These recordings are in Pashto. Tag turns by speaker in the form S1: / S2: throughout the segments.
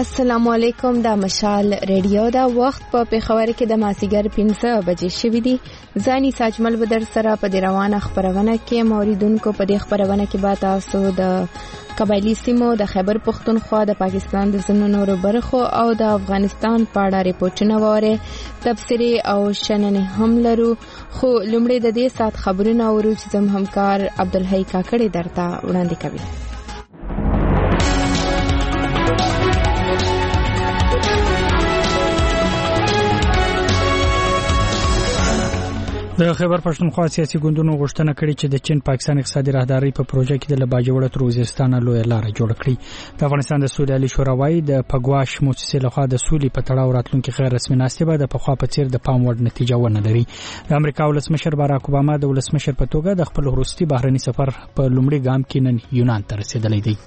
S1: السلام علیکم. د مشال ریډیو دا وخت په پیښور کې د مازیګر 15 بجې شوې دي. ځاني ساجمل بدر سره په روانه خبرونه کې موریدونکو په دې خبرونه کې به تاسو د قبایلی سیمو د خیبر پختونخوا د پاکستان د ځینو نورو برخو او د افغانستان په اړه ریپورتونه وره تفسیری او شننې هم لرو. خو لومړی د دې سات خبرونه اورو چې زم همکار عبدالحی کاکړی درته وړاندې کوي.
S2: د خیبر پښتونخوا سیاسي ګوندونو غوښتنه کړې چې د چین پاکستان اقتصادي راهداري په پروژه کې د باجوړ تر وزیرستان لوی لار جوړ کړي. د افغانستان د سولې عالی شورا وايي د پګواش مؤسسې لخوا د سولې په تړاو راتلونکي غیر رسمي ناستې به د پخوا په څیر د پام وړ نتیجه ونه لري. د امریکا ولسمشر باراک اوباما د ولسمشر په توګه د خپل وروستي بهرني سفر په لومړي ګام کې نن یونان ته رسیدلی دی.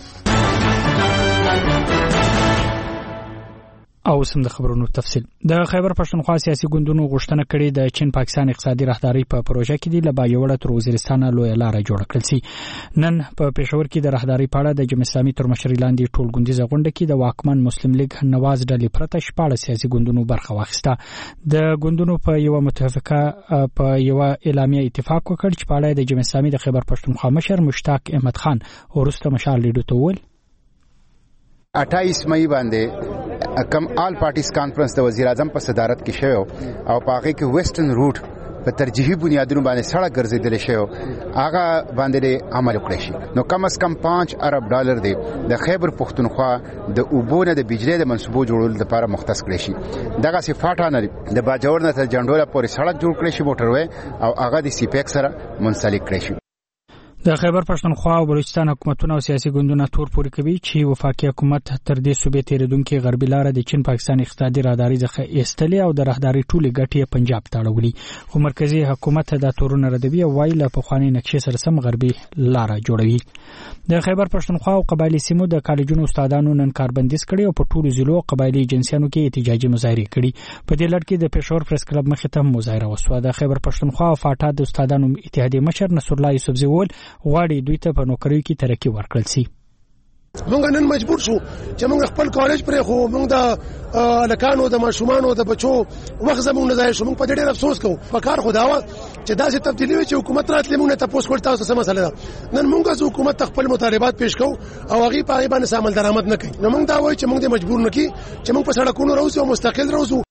S2: او سم د خبرونو تفصیل. د خیبر پښتونخوا سیاسي ګوندونو غوښتنه کړې د چین پاکستان اقتصادي راهداري په پروژه کې د لبایوړه تر وزیرستان لوی لار جوړ کړل سي. نن په پېښور کې د راهداري په اړه د جمهوریت اسلامي تر مشرۍ لاندې ټولګوندیزه غونډه کې د واکمن مسلم لیگ نواز ډلې پرته شپږ سیاسي ګوندونو برخه واخیسته. د ګوندونو په یو متفقه په یو اعلامیه اتفاق وکړ چې په اړه د جمهوریت اسلامي د خیبر پښتونخوا مشر مشتاق احمد خان ورسته مشال لیدو ته ول
S3: 28 مئی باندې کم آل پارټیز کانفرنس د وزیر اعظم په صدارت کې شوی او په هغه کې ویسټرن روټ په ترجیحي بنیادونو باندې سړک ګرځیدل شوی هغه باندې عمل وکړي شي. نو کم از کم 5 ارب ډالر دی د خیبر پښتونخوا د اوبونه د بجلی د منصوبو جوړول لپاره مختص کړي شي. دغه صفاټه نه د باجوړ نه تر جنډوله پورې سړک جوړ کړي شي موټروي او هغه د سیپیک سره منسلک کړي شي.
S2: د خیبر پښتونخوا او بلوچستان حکومتونه او سیاسي ګوندونه تور پوري کوي چې وفاقي حکومت تر دې صوبې تیریدونکو غربي لار د چین پاکستان اقتصادي راهداري څخه ایستلې او د راهداري ټولې ګټې پنجاب ته اړولې. خو مرکزی حکومت د تورونه ردوي او وایي له پخواني نقشې سره سم غربي لار جوړوي. د خیبر پښتونخوا او قبایلی سیمو د کالجونو استادانو نن کاربندیز کړي او په ټولو ضلعو قبایلی ایجنسیانو کې احتجاجي مظاهره کړي. په دې لړ کې د پېښور پریس کلب مخې ته مظاهره وسوه. د خیبر پښتونخوا او فاټا د استادانو اتحادیې مشر نصر الله یوسفزي ول غواړي دوی ته په نوکریو کې ترقی ورکړل شي.
S4: مونږ نن مجبور شو چې مونږ خپل کالج پرې خو مونږ د لکانو د ماشومانو د بچو وخت زموږ نه ځای شو. مونږ په ډېر افسوس کوو. په کار خو دا و چې داسې تبدیلی وي چې حکومت راتلې مونږ ته پوس کول تاسو څه مسله ده. نن مونږ از حکومت خپل مطالبات پیش کوو او هغه په هغه باندې عمل درآمد نه کوي. نو مونږ دا وایو چې مونږ دې مجبور نه کی چې مونږ په سړکونو راوځو او مستقل راوځو.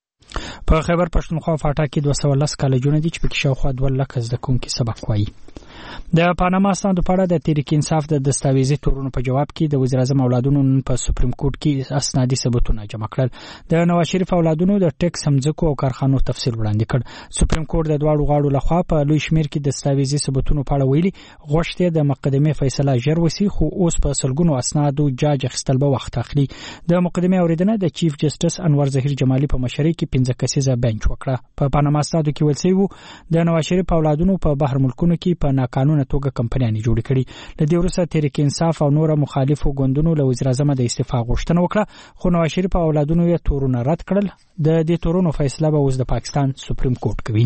S2: په خیبر پښتونخوا فاټا کې 210 کالجونه دي چې په کې شاوخوا 2 لک زده کوونکي سبق وایي. د پاناما ستاندو په اړه د تحریک انصاف د دستاویزي تورونو په جواب کې د وزیر اعظم اولادونو په سپریم کورټ کې اسنادي ثبوتونه جمع کړل. د نواز شریف اولادونو د ټیکس همځکو او کارخانو تفصیل وړاندې کړ. سپریم کورټ د دواړو غاړو لخوا په لوی شمیر کې د دستاویزي ثبوتونو په اړه ویلي غوښتي د مقدمه فیصله ژر وسی خو اوس په سلګونو اسنادو جاج خستل به وخت اخلي. د مقدمه اوریدنه د چیف جسټس انور ظهیر جمالي په مشرۍ کې 15 کسیزه بنچ وکړه. په پاناما ستاندو کې ولسی وو د نواز شریف اولادونو په بهر ملکونو کې په ناقانونه توګه کمپنیانې جوړې کړې. لدې وروسته تحریک انصاف او نور مخالفو ګوندونو له وزیر اعظم د استعفا غوښتنه وکړه خو نواز شریف اولادونو یې تورونه رد کړل. د دې تورونو فیصله به اوس د پاکستان سپریم کورټ کوي.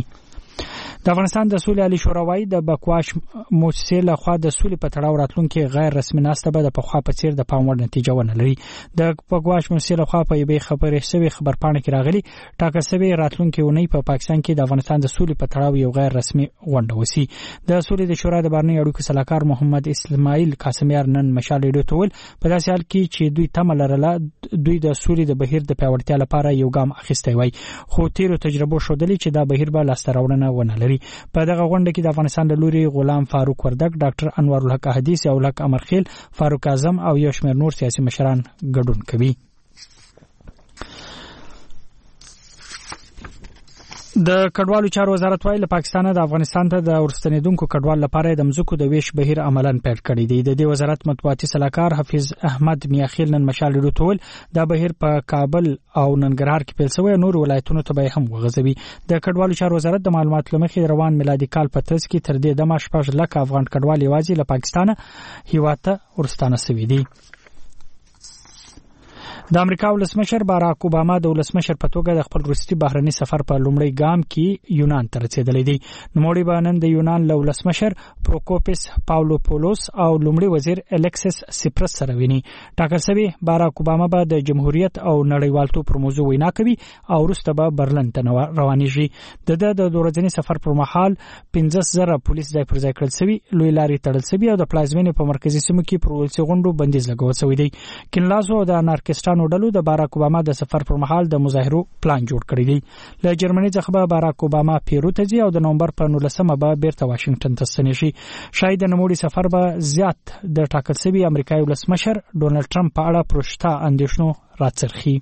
S2: د افغانستان د سولې عالی شورا وايي د بکواش مؤسسې لخوا د سولې په تړاو راتلونکي غیر رسمي ناسته به د پخوا په څیر د پام وړ نتیجه ونه لري. د بکواش مؤسسې لخوا په یوې خبرې شوی خبرپاڼه کې راغلي ټاکل شوی راتلونکي اونۍ په پاکستان کې د افغانستان د سولې په تړاو یو غیر رسمي غونډه وسی. د سولې د شورا د بهرنی اړیکو صلاحکار محمد اسماعیل قاسمیار نن مشال لیدو ته ول په داسې حال کې چې دوی تمه لرله دوی د سولې د بهیر د پیاوړتیا لپاره یو ګام اخیستی وای خو تیرو تجربو ښودلې چې دا بهیر به لاسته راوړنه ونه لري. په دغه غونډه کې د افغانستان د لوري غلام فاروق وردګ، ډاکټر انور الحق احادیث، او الحق امرخیل، فاروق اعظم او یو شمېر نور سیاسي مشران ګډون کوي. د کډوالو چارو وزارت وايي له پاکستانه د افغانستان ته د ورستنیدونکو کډوال لپاره د مزکو د ویش بهیر عملاً پیل کړی دی. د دې وزارت مطبوعاتي صلاحکار حفیظ احمد میاخیل نن مشال ډوټول دا بهیر په کابل او ننګرهار کې پیل شوی، نور ولایتونو ته به هم وغځوي. د کډوالو چارو وزارت د معلوماتو لمخې روان میلادي کال په ترڅ کې تر دې دمه 6 لک افغان کډوال یوازې له پاکستانه هیواد ته ورستانه شوي دي. د امریکا ولسمشر باراک اوباما د ولسمشر په توګه د خپل وروستي بهرني سفر په لومړی ګام کې یونان ته رسیدلی دی. نوموړی به نن د یونان له ولسمشر پروکوپیس پاولوپولوس او لومړي وزیر الیکسیس سیپرس سره ویني. ټاکل شوی باراک اوباما به د جمهوریت او نړیوالتوب پر موضوع وینا کوي او وروسته به برلین ته روانیږي. د ورځني سفر پر مهال 15,000 پولیس ځای پر ځای کړل شوي، لوی لارې تړل شوي او د پلازمینې په مرکزي سیمو کې پر ولسي غونډو بندیز لګول شوی دی. کینلازو د انارکسټانو ډلو د باراک اوباما د سفر پر مهال د مظاهرو پلان جوړ کړی دی. له جرمني څخه به باراک اوباما پیرو ته ځي او د نومبر په 19 به بیرته واشنگټن ته ستنې شي. شاید د نوموړي سفر به زیات د ټاکل شوي امریکایي ولسمشر ډونالد ټرمپ په اړه پروشته اندېښنو راڅرخي.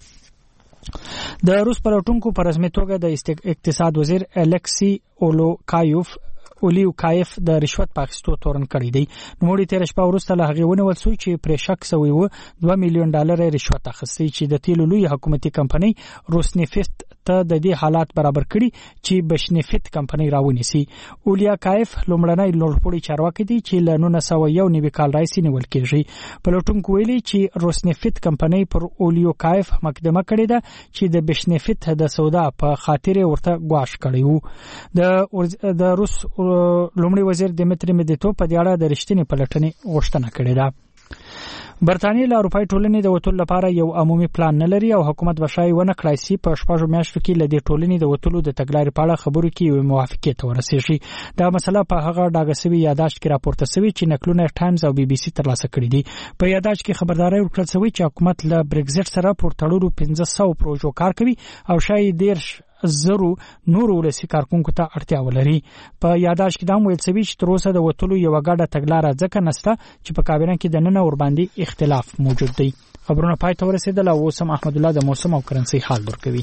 S2: د روس پلټونکو په رسمي توګه د اقتصاد وزیر الیکسی اولیوکایف د رشوت په اخیستو تورن کړی دی. نوموړي تیر شپه وروسته له هغې ونیول شو چې پرې شک شوی و $2 میلیون رشوت اخیستی چې د تیلو لوی حکومتي کمپنۍ روسنفت ته د دې حالات برابر کړي چې بشنفت کمپنۍ راونیسي. اولیوکایف لومړنی لوړپوړی چارواکي دی چې له 1991 کال راهیسې نیول کېږي. پلټونکو ویلي چې روسنفت کمپنۍ پر اولیوکایف مقدمه کړې ده چې د بشنفت د سودا په خاطر ورته ګواښ کړی و. د روس لومړي وزیر دیمتری مدویتوف په دې اړه د رښتینې پلټنې غوښتنه کړې ده. برتانیې له اروپایي ټولنې د وتلو لپاره یو عمومي پلان نه لري او حکومت به شاید ونه کړای شي په 6 میاشتو کې له دې ټولنې د وتلو د تګلارې په اړه خبرو کې یو موافقې ته ورسېږي. دا مسله په هغه ډاګه شوي یاداشت کې راپورته شوی چې نقلونه ټایمز او BBC ترلاسه کړي دي. په یاداشت کې خبرداري ورکړل شوې چې حکومت له برګزټ سره پر تړلو 1500 پروژو کار کوي او شاید 10,000 نور ولسي کارکونکو ته اړتیا ولري. په یاداشت کې دا ویل شوی چې تر اوسه د وتلو یو غاډه تګلارې ځکه نسته چې په کابینه کې د نن اور باندې اختلاف موجود دی. خبرونه پای ته ورسېدل او اوس هم احمد الله د موسم او کرنسي حال ورکوي.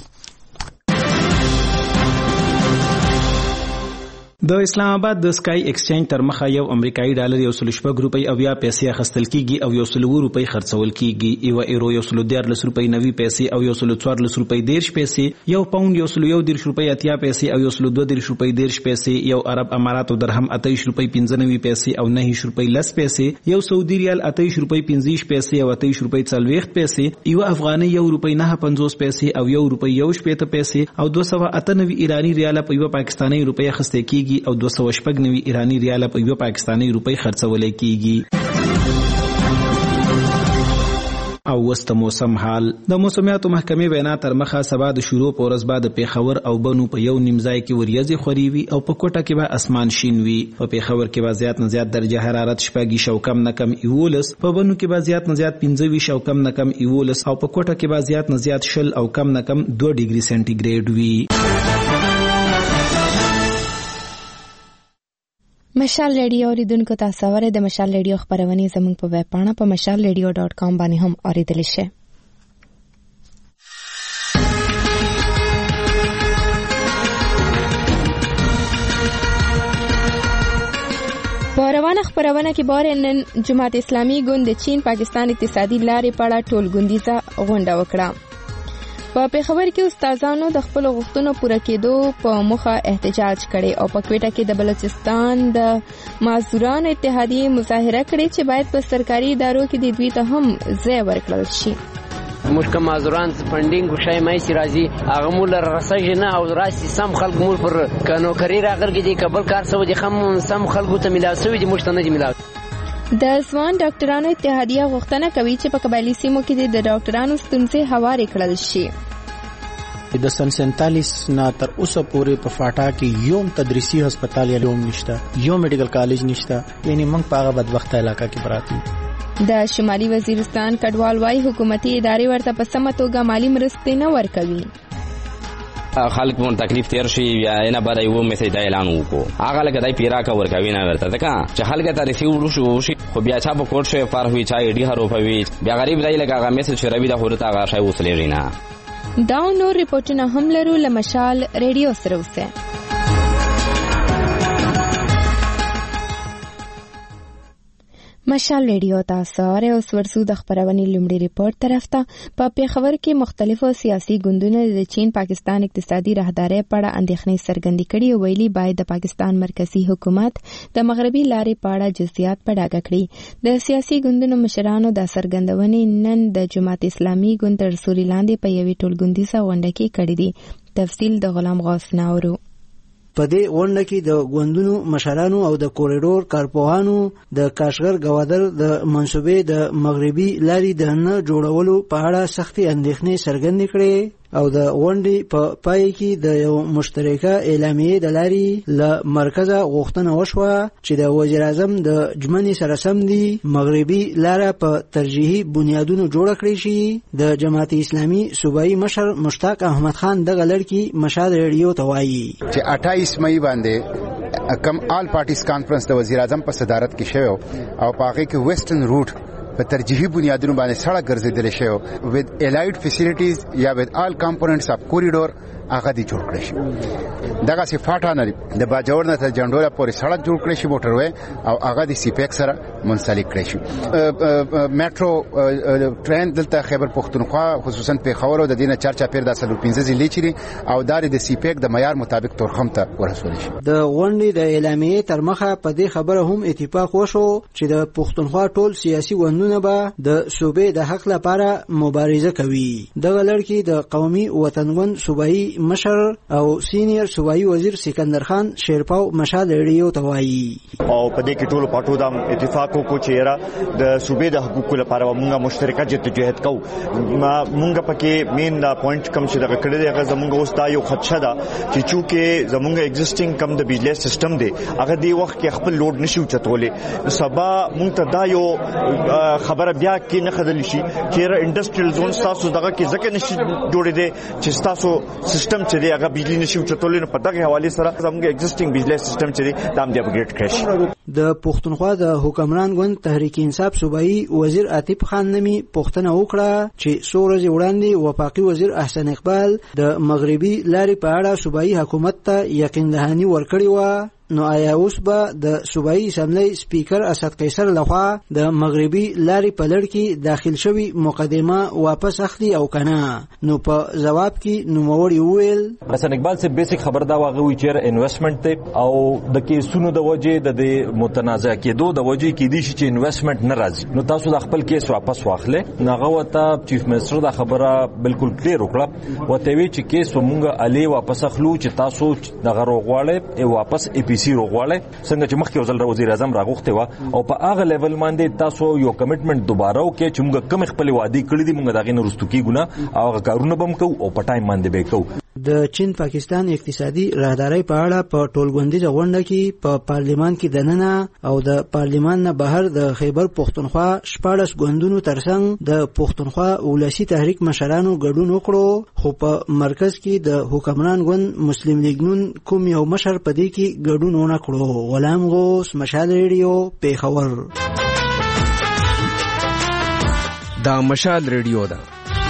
S5: د اسلام آباد د سکای ایکسچینج تر مخه یو امریکایي ډالر 1.6 روپۍ او یا پیسې اخیستل کیږي او 100 روپۍ خرڅول کیږي. یو ایرو 114 روپۍ 90 پیسې او 114 روپۍ 10 پیسې، یو پاوند 110 روپۍ 80 پیسې او 122 روپۍ 10 پیسې، یو عرب اماراتو درهم 28 روپۍ 95 پیسې او 9 روپۍ 10 پیسې، یو سعودي ریال 28 روپۍ 50 پیسې او 28 روپۍ 40 پیسې، یو افغاني 1 روپۍ 9.50 پیسې او 1 روپۍ 1 پیسې او 298 ایرانی ریال په یو پاکستاني روپۍ اخیستل کیږي او 296 ایرانی ریال په یو پاکستاني روپۍ خرڅول کیږي. او وست موسم حال. د موسمیاتو محکمې وینا تر مخه سبا د شروع په ورځ بعد پیښور او بنو په یو نیمځای کې وریځې خوري وي او په کوټه کې به اسمان شین وي. په پیښور کې به زیات نه زیات درجه حرارت 14 او کم نه کم 11، په بنو کې به زیات نه زیات 15 او کم نه کم 11 او په کوټه کې به زیات نه زیات 20 او کم نه کم 2 ډیګري سنټیګریډ وي.
S1: مشال ریډیو اوریدونکو تاسو ورته د مشال ریډیو خبرونه زموږ په ویب پاڼه په mashalradio.com باندې هم اوریدل شئ. په روانه خبرونه کې بار نن جماعت اسلامي ګوند د چین پاکستان اقتصادي لارې په اړه ټولګوندیزه غونډه وکړه. په پیښور کې استادانو د خپل غوښتنو پوره کېدو په مخه احتجاج کړي او په کوټه کې د بلوچستان د معذورانو اتحادیې مظاهره کړې چې باید په سرکاري ادارو کې د دوی ته هم ځای ورکړل شي.
S6: مشکل معذوران فندینګ شای مې سي راځي هغه مول رسېږي نه او راسي سم خلک مول پر کانو کریر اگر کې قبل کار سو دي خم سم خلکو ته ملاسوي دي مشتنه دي ملاو.
S1: د ځوان ډاکټرانو اتحادیه غوښتنه کوي چې په قبایلی سیمو کې د ډاکټرانو ستونزې هوارې کړل شي.
S7: د سن 47 نه تر اوسه پورې په فاټا کې یو تدریسي هسپتال یا یو نشته، یو میډیکل کالج نشته، یعنی موږ په هغه بدبخته علاقہ کې پراته.
S1: د شمالي وزیرستان کډوال وايي حکومتي ادارې ورته په سمه توګه مالی مرستې نه ورکوي.
S8: خلک مون تکلیف تیر شي یا نه برای و میسج اعلان وکړو هغه لکه دای پیرا کا ورکوي نه ورته ځکه چې خلک ته ریسیو شو خو بیا چا په کوټ شو فار وی چا ډی هرو پوي بیا غریب دی لکه هغه میسج شروي د هورته هغه شای وسلې نه.
S1: دا نور ریپورتونه هم لرو لمشال ریډیو سره اوسه. مشال ریډیو تاسو اوره اوس ورسو د خبرونې لومړی ریپورت طرف ته په پیښور کې مختلفو سیاسي ګوندونو د چین پاکستان اقتصادي راهدارۍ په اړه اندېښنې څرګندې کړې او ویلي باید د پاکستان مرکزی حکومت د مغربي لارې په اړه جزئیات په ډاګه کړي. د سیاسي ګوندونو مشرانو د څرګندونې نن د جماعت اسلامي ګوند تر سوري لاندې په یوې ټولګوندیزه غونډه کې کړې دي. تفصیل د غلام غوث ناورو.
S9: په دې غونډه کې د ګوندونو مشرانو او د کوریډور کارپوهانو د کاشغر گوادر د منصوبې د مغربي لارې د نه جوړولو په اړه سختي اندېښنې څرګندې کړې او د غونډې په پای کې د یو مشترکه اعلامیې د لارې له مرکزه غوښتنه وشوه چې د وزیر اعظم د ژمنې سره سم دي مغربي لاره په ترجیحي بنیادونو جوړه کړې شي. د جماعت اسلامي صوبایي مشر مشتاق احمد خان دغه لړ مشال ریډیو ته وایي
S3: چې 28 مئی باندې کم آل پارټیز کانفرنس د وزیر اعظم په صدارت کې شوی او په هغه کې ویسټرن روټ په ترجیحي بنیادونو باندې سړک ګرځېدل شوی with allied facilities یا with all components of corridor هغه دي جوړ کړی شي. دغه صفاټه نه د باجوړ نه تر جنډوله پورې سړک جوړ کړی شي موټروي او هغه د سیپیک سره منسلک کړی شي. میټرو ټرین دلته خیبر پختونخوا خصوصا پیښور او د دینه چارچا پیر د 15 ضلع چي او د سیپیک د معیار مطابق تورخم ته ورسول شي.
S9: د غونډې د اعلامیې تر مخه په دې خبره هم اتفاق وشو چې د پختونخوا ټول سیاسي ګوندونه به د صوبې د حق لپاره مبارزه کوي. دغه لړ کې د قومي وطنګوند صوبایي مشر او سینیئر صوبایي وزیر سکندر خان شیرپاو مشال ریډیو ته وایي
S10: او په دې کې ټول پټو د اتفاق کو چې را د صوبې د حقوقو لپاره موږ مشترکه جدوجہد کوو. موږ پکې مین پوینټ کم چې دغه کړی دی هغه زموږ اوس دا یو خدشه ده چې چونکه زموږ ایگزیسټینګ کم د بجلی سیستم دی هغه دی وخت کې خپل لوډ نشي چتولې. سبا موږ ته دا یو خبره بیا کې نه خدل شي چې انډستریل زون تاسو دغه کې ځکه نشي جوړې دي چې تاسو سیستم چې دی هغه بجلی نشي چتولې نو په دغه حواله سره زموږ ایگزیسټینګ بجلی سیستم چې دی دا هم دی اپګریډ کړی.
S9: د پښتونخوا د حکمران ګوند تحریک انصاف صوبایي وزیر عاطف خان نمی پښتنه وکړه چې څو ورځې وړاندې وفاقي وزیر احسن اقبال د مغربي لارې په اړه صوبایي حکومت ته یقین دهاني ورکړی و. نو آیا اوس به د صوبایي اسمبلی سپیکر اسد قیصر لخوا د مغربي لارې په لړ کې داخل شوی مقدمه واپس اخلي او کنه؟ نو په جواب کې نوموړي وویل
S11: حسن اقبال سے بیسیک خبر دا واغوي چې انویسټمنٹ ته او د کیسونو د وجې د متنازع کېدو د وجې کې دي چې انویسټمنٹ نه راځي نو تاسو د خپل کیس واپس واخلې. ناغه وته چیف منسٹر دا خبره بالکل کلیر وکړه وته وی چې کیس ومونږه علي واپس اخلو چې تاسو د غروغواله ای واپس سی روغواله څنګه چې مخکې وزیر وزیر اعظم راغوخته و او په هغه لیول باندې تاسو یو کمټمنټ دوباره وکړئ چې موږ کوم خپل وعده کړی دي موږ دغه نه رستو کیګونه او هغه کارونه بم کو او په ټایم باندې به کو.
S9: د چین پاکستان اقتصادي راهدارۍ په اړه په ټولګوندیزه غونډه کې په پارلیمان کې دننه او د پارلیمان نه بهر د خیبر پختونخوا 14 ګوندونو ترڅنګ د پختونخوا ولسی تحریک مشرانو ګډون وکړو خو په مرکز کې د حکمران ګوند مسلم لیگ نون کوم یو مشر په دې کې ګډون ونه کړو. غلام غوث مشال ریډیو پیښور.
S12: دا مشال ریډیو ده.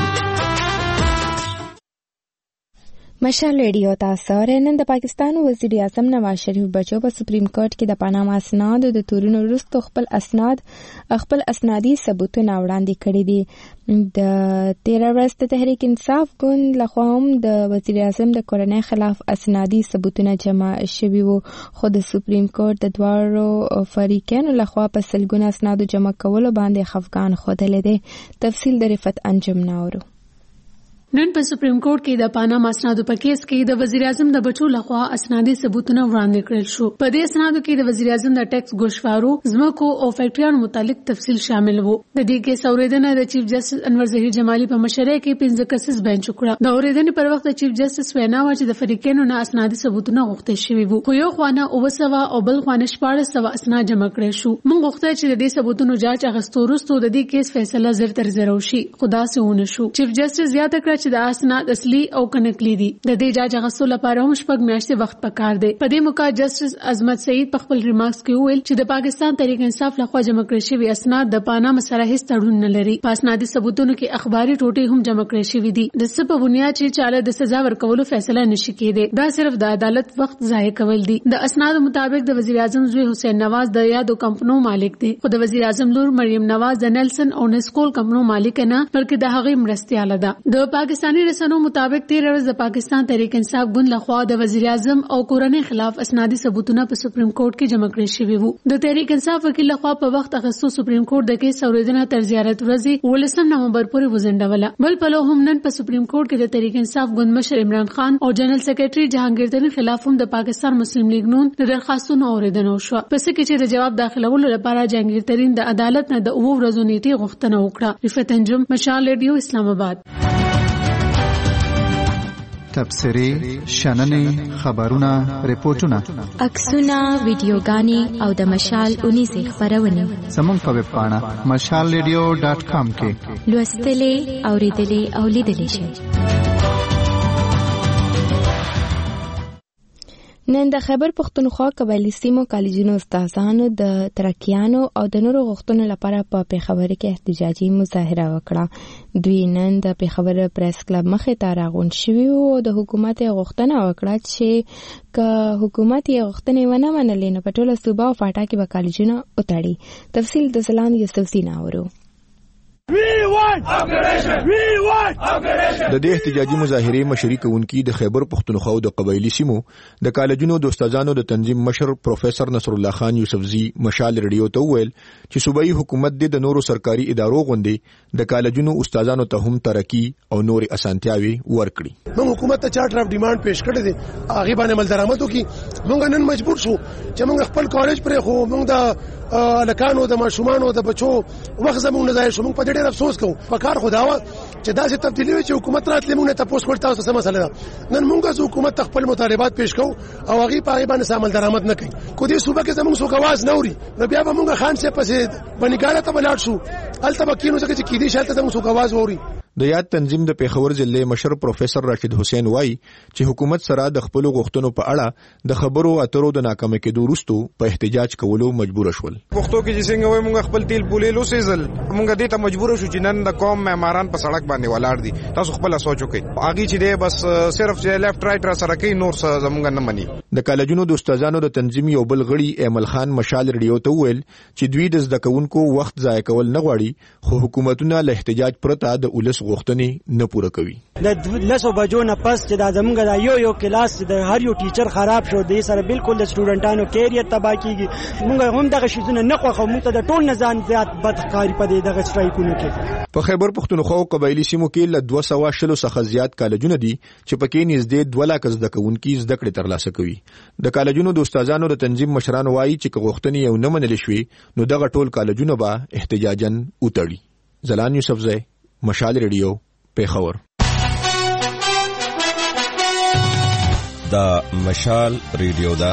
S1: مشال ریډیو تاسو نن د پاکستان وزیر اعظم نواز شریف بچو په سپریم کورټ کې د پاناما اسناد د تورونو وروسته خپل اسنادي ثبوتونه وړاندې کړي دي. د 13 ورځ د تحریک انصاف ګوند لخوا هم د وزیر اعظم د کورنۍ خلاف اسنادي ثبوتونه جمع شوي وو خو د سپریم کورټ د دواړو فریقینو لخوا په سلګونه اسناد جمع کولو باندې خفقان خوده لیدي. تفصیل د رفت انجم ناورو.
S13: نن په سپریم کورټ کې د پاناما اسنادو په کیس کې د وزیر اعظم د بچو لخوا اسنادي ثبوتونه وړاندې کړل شو. په دې اسنادو کې د وزیر اعظم د ټیکس ګوشوارو زمکو او فیکټریانو متعلق تفصیل شامل وو. د دې کیس اوریدنه د چیف جسټس انور ظهیر جمالي په مشرۍ کې 15 کسیز بنچ وکړه. د اوریدنې پر وخت د چیف جسټس وینا و چې د فریقینو نه اسنادي ثبوتونه غوښتل شوي وو خو یو خوانه 900 او بل خوانه 1400 اسناد جمع کړل شو. موږ غوښتل چې د دې ثبوتونو جاج اغستو وروسته د دې کیس فیصله زر تر زر وشي خو دا څه ونه شو. چیف جسټس زیاته کړه چې د اسناد اصلي او کنکلی دي. د دې جاج غوښتل لپاره هم شپږ میاشتې وخت پکار دی. په دې موقع جسټس عظمت سعید په خپل ریمارکس کې وویل چې د پاکستان تحریک انصاف لخوا جمع کړل شوی اسناد د پاناما سره هیڅ تړون نه لري. په اسنادي ثبوتونو کې اخباري ټوټې هم جمع کړل شوی دي. د څه په بنیاد چې چاله د سزا ورکولو فیصله نشي کېدی. دا صرف د عدالت وخت ضایع کول دي. د اسناد مطابق د وزیر اعظم زوی حسین نواز د یادو کمپنیو مالک دی، خو د وزیر اعظم لور مریم نواز د نیلسن او نسکول کمپنیو مالک نه بلکې د هغې مرستیاله ده. د پاکستاني رسنیو مطابق 13 ورځ د پاکستان تحریک انصاف ګوند لخوا د وزیر اعظم او کورنۍ خلاف اسنادي ثبوتونه په سپریم کورټ کې جمع کړل شوي وو. د تحریک انصاف وکیل لخوا په وخت اخیستو سپریم کورټ د کیس اوریدنه تر زیارت ورځې 19 نومبر پورې وزنډوله. بل پلو هم نن په سپریم کورټ کې د تحریک انصاف ګوند مشر عمران خان او جنرال سیکریټري جهانگیر ترین خلاف هم د پاکستان مسلم لیگ نون د درخواستونو اوریدنه وشوه. پس کې چې د جواب داخلولو لپاره جهانگیر ترین د عدالت نه د 9 ورځو نیټه غوښتنه وکړه. رفعت انجم، مشال ریډیو، اسلام آباد.
S14: تبصرې، شننې، خبرونه، ریپورتونه،
S15: عکسونه، ویډیوګانې او د مشال 19 خبرونه
S14: زموږ په ویب پاڼه mashalradio.com کې
S15: لوستلې، اوریدلې او لیدلې شئ.
S1: نن د خیبر پښتونخوا قبایلي سیمو کالجونو استادانو د ترکیانو او د نورو غوښتنو لپاره په پیښور کې احتجاجي مظاهره وکړه. دوی نن د پیښور پریس کلب مخې ته راغونډ شوي او د حکومت غوښتنه وکړه چې که حکومت یې غوښتنې ونه منلې نو په ټوله صوبه او فاټا کې به کالجونه وتړي. تفصیل د زلان یوسفزي ناورو.
S16: د دې احتجاجي مظاهرې مشري کوونکي د خیبر پښتونخوا د قبایلي سیمو د کالجونو د استادانو د تنظیم مشر پروفیسور نصر الله خان یوسفزي مشال ریډیو ته ویل چې صوبایي حکومت د نورو سرکاري ادارو غوندې د کالجونو استادانو ته هم ترقی او نور اسانتیاوي ورکړي.
S4: موږ حکومت ته چارټر اف ډیماند پیش کړی دی، هغه باندې عمل درآمد وکړي. موږ نن مجبور شو چې موږ خپل کالج پرې خو موږ د الکانو د ماشومانو د بچو وخت زموږ نه ځای شو. موږ په ډېر افسوس کوو. پکار خداوا چې داسې تبدیلی وي چې حکومت راتلې موږ ته تاسو ورته څه مسله ده. نن موږ از حکومت خپل مطالبات پیش کوو او هغه په هغه باندې عمل درآمد نه کوي. کو دې صوبه کې زموږ څوک आवाज نه اوري نو بیا به موږ خان سے پسې بنګاله ته ولاړ شو. الته بکینو څخه چې کیدی شالته زموږ څوک आवाज اوري.
S16: د یاد تنظیم د پیښور ضلع مشر پروفیسور راشد حسین وای چې حکومت سره د خپل غوښتنو په اړه د خبرو اترو د ناکامۍ کېدو وروسته په احتجاج کولو مجبور شول.
S17: پښتو کې چې څنګه وای موږ خپل تیل پولې لوسېزل موږ دې ته مجبور شو چې نن د قوم معماران په سړک باندې ولاړ دي. تاسو خپل سوچ وکړئ اږي چې دې بس صرف لیفت رائټ را سره کوي نور څه زموږ نه مني.
S16: د کالجونو د استادانو د تنظیم یو بل غړي ایمل خان مشال ریډیو ته ویل چې دوی د زده کوونکو وخت ضایع کول نه غواړي خو حکومتونه له احتجاج پرته د ولس غوښتنې پوره کوي.
S18: د لسو بجو نه پس چې دا زمونږ د یو کلاس د هر یو ټیچر خراب شو د سره بالکل د سټوډنټانو کیریئر تباہ کیږي. موږ هم دغه شیزونه نه خوښو. موږ ته د ټول نظام زیات بدکاری په دغه سټرایکونو کې.
S16: په خیبر پښتونخوا او قبایلی سیمو کې له 200 څخه زیات کالجونه دي چې پکې نږدې 2 لک زده کوونکي زده کړې ترلاسه کوي. د کالجونو د استادانو د تنظیم مشران وایي چې غوښتنې یو نه منل شوي نو دغه ټول کالجونه به احتجاجن وتړي. زلان یوسفزی، مشال ریډیو، پیښور.
S19: دا مشال ریډیو دا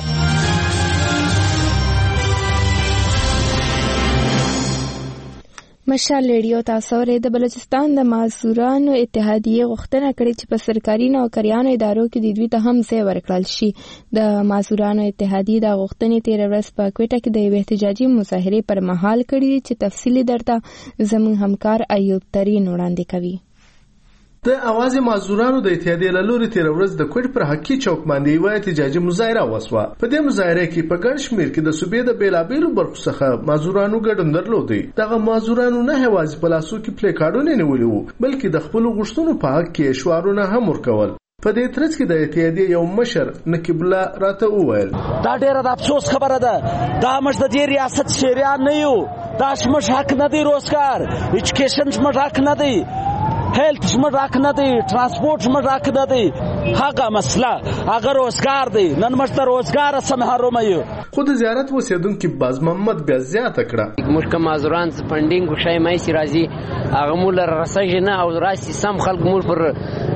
S1: مشال ریډیو تاسو ورې د بلوچستان د معذورانو اتحادیه غوښتنه کړې چې په سرکاري نوکریانو ادارو کې د دوی ته هم ځای ورکړل شي. د معذورانو اتحادیه د غوښتنې 13 ورځ په کوټه کې د احتجاجي مظاهرې پر مهال کړې چې تفصیلی درته زموږ همکار ایوب ترین وړاندې کوي.
S20: د اواز معذورانو د اتحادیې له لوري 13 ورځ د کوټ پر حقي چوک باندې یو احتجاجي مظاهره وسوه. په دې مظاهره کې په ګڼ شمېر کې د صوبې د بیلابېلو برخو څخه معذورانو ګډون درلودی. دغه معذورانو نه هوازي په لاسو کې پلی کارډونه نیولي وو بلکې د خپل غوښتنو په حق کې شعارونه هم ورکول. په دې ترڅ کې د اتحادیې یو مشر نقیب الله راته وویل
S21: دا ډېره د افسوس خبره ده. دا موږ د دې ریاست شهریان نه یو. دا زموږ حق نه دی. روزګار ایجوکیشن زموږ حق نه دی. هیلث زموږ حق نه دی. ترانسپورت زموږ حق نه دی. هغه مسله هغه روزګار دی. نن موږ ته روزګار سم محروم یو.
S20: خو د زیارت اوسیدونکو باز محمد بیا زیاته کړه
S6: موږ کوم معذوران فندینګ شای مې سي راځي هغه مول رسېږي نه او راسي سم خلک مول پر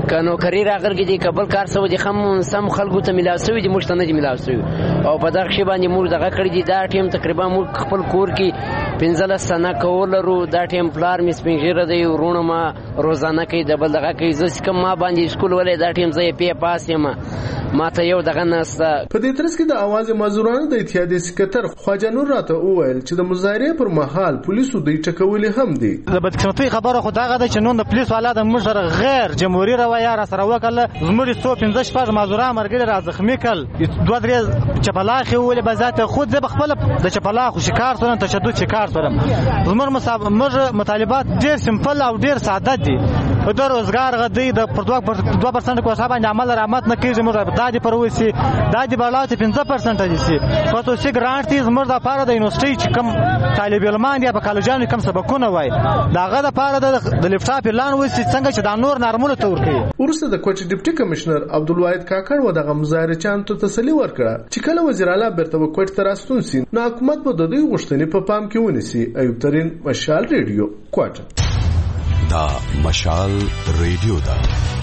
S6: که نوکري راغلي دي کبل کار سو دي سم خلکو ته ملاو شوی دي موږ ته نه دي ملاو شوی او په دغه شی باندې موږ دغه کړی دي دا ټیم تقریبا موږ خپل کور کې 15 سنه کولرو دا ټیم پلار می سپینګره دی ورونه ما روزانه کوي دبل دغه کوي زس کوم ما باندې سکول ولې دا ټیم زې پی پاس یم ما ته یو دغه نسته.
S20: په دې ترڅ کې د اواز مزدورانو د اتحادیې سکرټر خواجه نور راته وویل چې د مظاهرې پر مهال پولیسو دوی ټکولې هم دي.
S2: د بدقسمتۍ خبره خو دغه ده چې نن د پولیسو حالات موږ سره غیر جمهوریت رویه را سره وکړه. زموږ 115 شپږ مزدوران مرګ را زخمی کړل 2-3 چپلاخي ولې بذات خود زه بخپل د چپلاخو شکار سره تشدد شکار سره زموږ مطالبات ډېر سمپل او ډېر ساده دي. د روزګار غدي د 2% کو حساب عمل رحمت نه کیږي موږ دادي پروسي دادي بلاوت 15% دي سي پتو سي ګرانټ دي زموږ د پاره د یونیورسيټي چې کم طالب علمان یا په کالجانو کم سبقونه وای داغه د پاره د لپټاپ اعلان وسی څنګه چې د نور نارمل تور کوي.
S20: ورسته د کوټ ډیپټي کمشنر عبدالواحد کاکړ و دغه مظاهره چان ته تسلی ورکړه چې کله وزیر اعلی برته کوټ ته راستون سي نو حکومت به د دوی غوښتنې په پام کې ونیسي. ایوب ترين مشال ریډیو کوټ.
S22: دا مشال ریډیو دا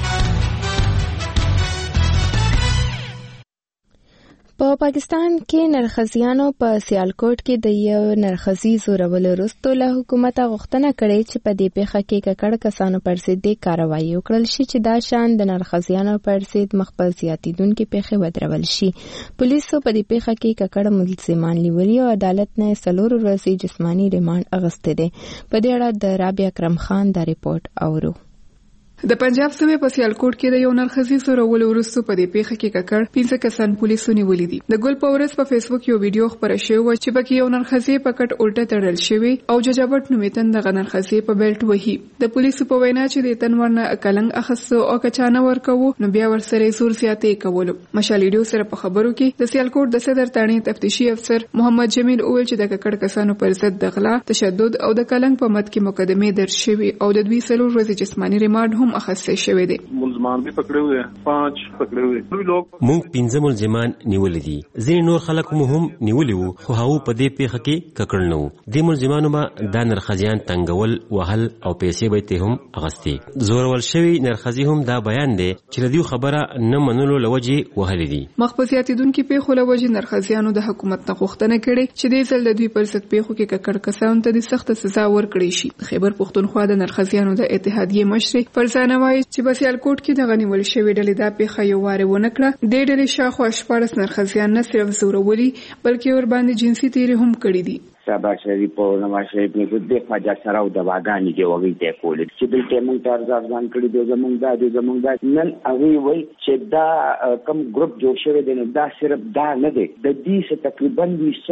S1: په پاکستان کې نرخزیانو په سیالکوټ کې د یو نرخزي زورولو وروسته له حکومت غوښتنه کړې چې په دې پیښه کې ککړ کسانو پر ضد کاروایی وکړل شي چې دا شان د نرخزیانو پر ضد مخبل زیاتیدونکو پیښې ودرول شي. پولیسو په دې پیښه کې ککړ ملزمان نیولي او عدالت نه 4 ورځې جسمانی ریماند اغسته دي. په دې اړه د رابعه اکرم خان دا ریپورت اورو.
S23: د پنجاب صوبې په سیالکوټ کې د یو نرخزي زورولو وروسته په دې پیښه کې ککړ 15 کسان پولیسو نیولي دي. د ګل پورس په فیسبوک یو ویډیو خبره شوی و چې پکې یو نرخزي په کټ الټه تړل شوی او ججابټ نومیتن د نرخزي په بیلټ وهي. د پولیسو په وینا چې د تنورنه کلنګ اخصو او کچانه ورکوو نو بیا ورسره زور زیاتې کولو. مشالېډیو سره په خبرو کې د سیالکوټ د صدر تانې تفتیشي افسر محمد جمیل اول چې د ککړ کسانو پر ضد د غلا تشدد او د کلنګ په مد کې مقدمه درج شوی او د دوی 4 ورځې جسمانی ریماند هم اخیستل شوی.
S24: ملزمان بھی پکڑے ہوئے ہیں 5 پکڑے ہوئے
S25: مونږ 15 ملزمان نیولې دي. ځینې نور خلک هم نیولې وو خو هغه په دې پیښه کې ککړ نه وو. د ملزمانو به د نرخزیان تنګول وهل او پیسې به ته هم اغستې. زورول شوی نرخزي هم دا بیان دی چې د خبره نه منلو لوجه وهلې دي.
S23: مخبزیاتیدونکو پیښو لوجه نرخزیانو د حکومت ته غوښتنه کړې چې د ځل د دوی پر ضد پیښو کې ککړ کسانو ته د سخت سزا ورکړي شي. خیبر پښتونخوا د نرخزیانو د اتحادیې مشر فرزانه وایي چې په سیالکوټ کې د غنیول شوی ډلې دا پیښه یو واره ونه کړه. د ډلې شاخوا 14 نرخزیان نه صرف زورولي بلکې ور باندې جنسي تیری هم کړې دي.
S26: شهباز شریف او نواز شریف نه د خواجه سره او د واګانی کې وږي ته کولې چې بل ټیمن تر ځان کړی دی زمونږ دا نن هغه وای چې دا کم ګروپ جوړ شوی دی نو دا صرف دا نه دی د دې څخه تقریبا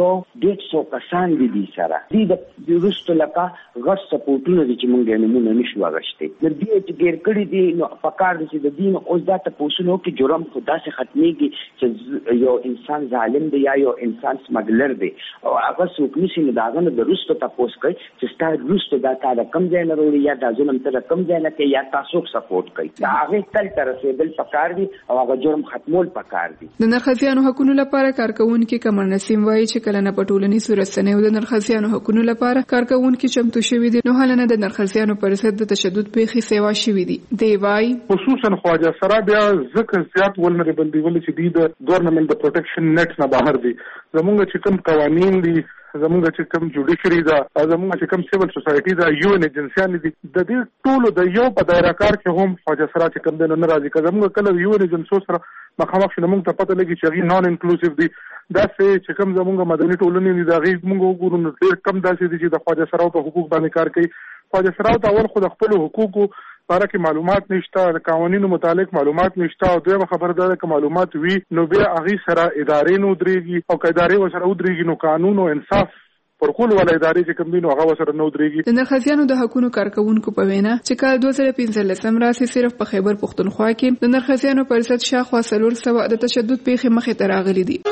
S26: 100 کسان دي سره د ورستو لکه غټ سپورټونه دي چې مونږ یې نمونه نشو واغشته د دې چې ګیر کړی دی نو فقار دي چې د دین اوس دا ته پوښتنه کې جرم خدا سے ختميږي چې یو انسان ظالم دی یا یو انسان سمګلر دی او هغه څوک نشي نو داغه د روستو تاسو کوي چې ستاسو روستو دا تا کم ځای نه وروړي یا د ظلم تر کم ځای نه کوي یا تاسو سپورټ کوي دا هغه تل تر رسیدل پکار دي او هغه جرم ختمول پکار دي.
S23: د نرخزیانو حقوقو لپاره کارکونکو کمر نسیم وایي چې کله نه پټولنی سورسنه او د نرخزیانو حقوقو لپاره کارکونکو چمتو شوی دي نو حالنه د نرخزیانو پر ضد د تشدد پیښې سیوا شوی دي. دی وایي
S24: خصوصا خواجه سره بیا ځکه زیات ولنریبل دی ولې چې دی د ګورنمنت د پروټیکشن نت نه بهر دي. زموږ چې کوم قوانین دي زموږ چې کوم جوډیشري دا زموږ چې کوم سیول سوسایټي دا یو ان ایجنسیان دي د دې ټولو د یو په دایره کار کې هم خواجه سره چې کوم د ناراضي کزمږ کله یو ان ایجنسو سره مخامخ شنه موږ ته پته لګي چې هغه نان انکلوسیو دي دا چې کوم زموږ مدني ټولنې دي دا غي موږ وګورو نو ډېر کم داسې دي چې د خواجه سره په حقوق باندې کار کوي. خواجه سره د اول خو د خپل حقوقو باره کې معلومات نشته د قوانینو متعلق معلومات نشته او دویمه خبره ده چې معلومات وی نو بیا هغه سره ادارې نو درېږي او ادارې وسره ودرېږي نو قانون او انصاف پر کول ولې ادارې چې کوم دي نو هغه سره نو درېږي.
S23: د نرخزیانو د حقوقو کارکونکو په وینا چې کال 2015 راسي صرف په خیبر پښتونخوا کې د نرخزیانو پر ضد شاخوا 400 د تشدد پیښې مخې ته راغلي دي.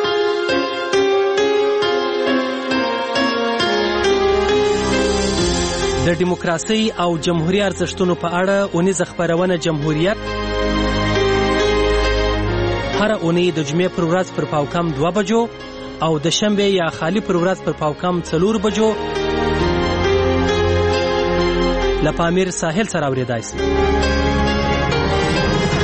S27: د دیموکراسي او جمهوریت ارزښتونو په اړه اونیزه خبرونه جمهوریت هر اونۍ د جمعې پر ورځ پر پاوکم 2 بجو او د شنبه یا خالی پر ورځ پر پاوکم 4 بجو لپامیر ساحل سره اوریدای شي.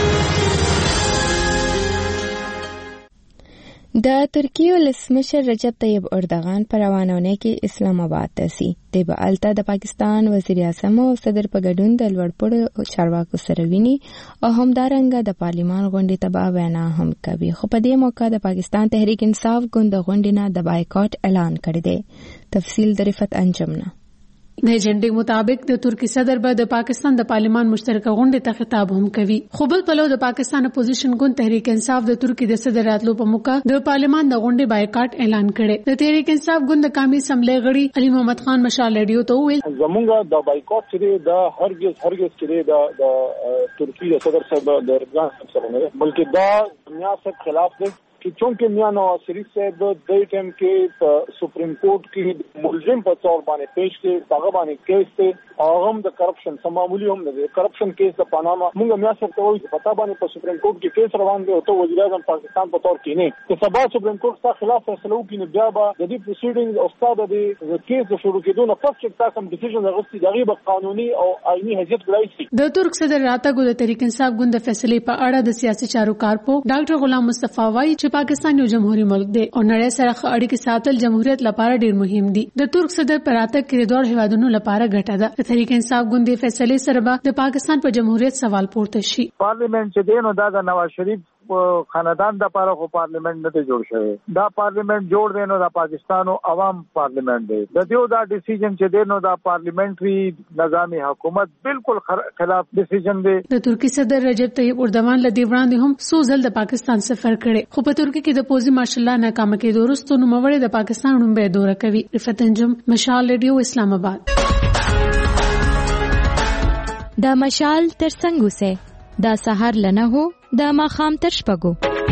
S1: د ترکیې ولسمشر رجب طیب اردوغان په روانه اونۍ کې اسلام آباد ته ځي. دی به هلته د پاکستان وزیر اعظم او صدر په ګډون د لوړپوړو چارواکو سره ویني او همدارنګه د پارلیمان غونډې ته به وینا هم کوي. خو په دې موقع د پاکستان تحریک انصاف ګوند د غونډې نه د بایکاټ اعلان کړی دی. تفصیل د رفت انجم نه.
S13: د ایجنډې مطابق د ترکی صدر به د پاکستان د پارلیمان مشترکه غونډې ته خطاب هم کوي. خو بل پلو د پاکستان اپوزیشن ګوند تحریک انصاف د ترکی د صدر راتلو په موقع د پارلیمان د غونډې بایکاټ اعلان کړي. د تحریک انصاف ګوند د قومي اسمبلی غړي علي محمد خان مشال ریډیو ته وویل
S3: زمونږ د بایکاټ چې د هرگز چې د ترکی د صدر صاحب د اردوغان سره نه بلکې دا نیاست خلاف دی कि चूंकि मियां नवाज शरीफ साहब दे टाइम के सुप्रीम कोर्ट की मुलजिम पर तौर बाने पेश के तागा बाने केस थे आगम द करप्शन समामूली हम दे करप्शन केस द पनामा मुंगा मियां साहब तो पता बाने पर सुप्रीम कोर्ट के केस रवान दे तो वजीर आजम पाकिस्तान पर तौर कीने कि सबा सुप्रीम कोर्ट का खिलाफ फैसला की नब्याबा जदीद प्रोसीडिंग्स उस्ताद दे केस शुरू के दोनों पक्ष का कम डिसीजन अगस्ती दगीब कानूनी और आईनी हैसियत बुलाई थी.
S13: د ترک صدر راتګ د تحریک انصاف ګوند د فیصلې په اړه د سیاسي چارو کارپو ډاکټر غلام مصطفی وايي چې پاکستان یو جمهوریت ملک دی او نړۍ سره اړیکې ساتل جمهوریت لپاره ډیر مهم دي. د ترک صدر پر راتګ کې دوه هیوادونو لپاره ګټه ده. د تحریک انصاف ګوند د فیصلې سره به د پاکستان په جمهوریت سوال پورته شي.
S3: پارلیمنت چې دینو دا د نواز شریف خاندان د لپاره خو پارلیمنت نه جوړ شوی. دا پارلیمنت جوړ دینو د پاکستان او عوام پارلیمنت دی. د دیو دا ډیسیژن چې دینو دا پارلیمنټري نظامی حکومت بالکل خلاف ډیسیژن دی.
S13: د ترکی صدر رجب طیب اردوغان له دی وړاندې هم څو ځل د پاکستان سفر کړي خو په ترکی کې د پوزي مارشل الله ناکامه کېدو وروسته نوموړی د پاکستان نوم به دوره کوي. رفت انجم مشال ریډیو اسلام آباد.
S15: د مشال تر څنګ سه دا سحر لنه هو د ماخام تر شپږو.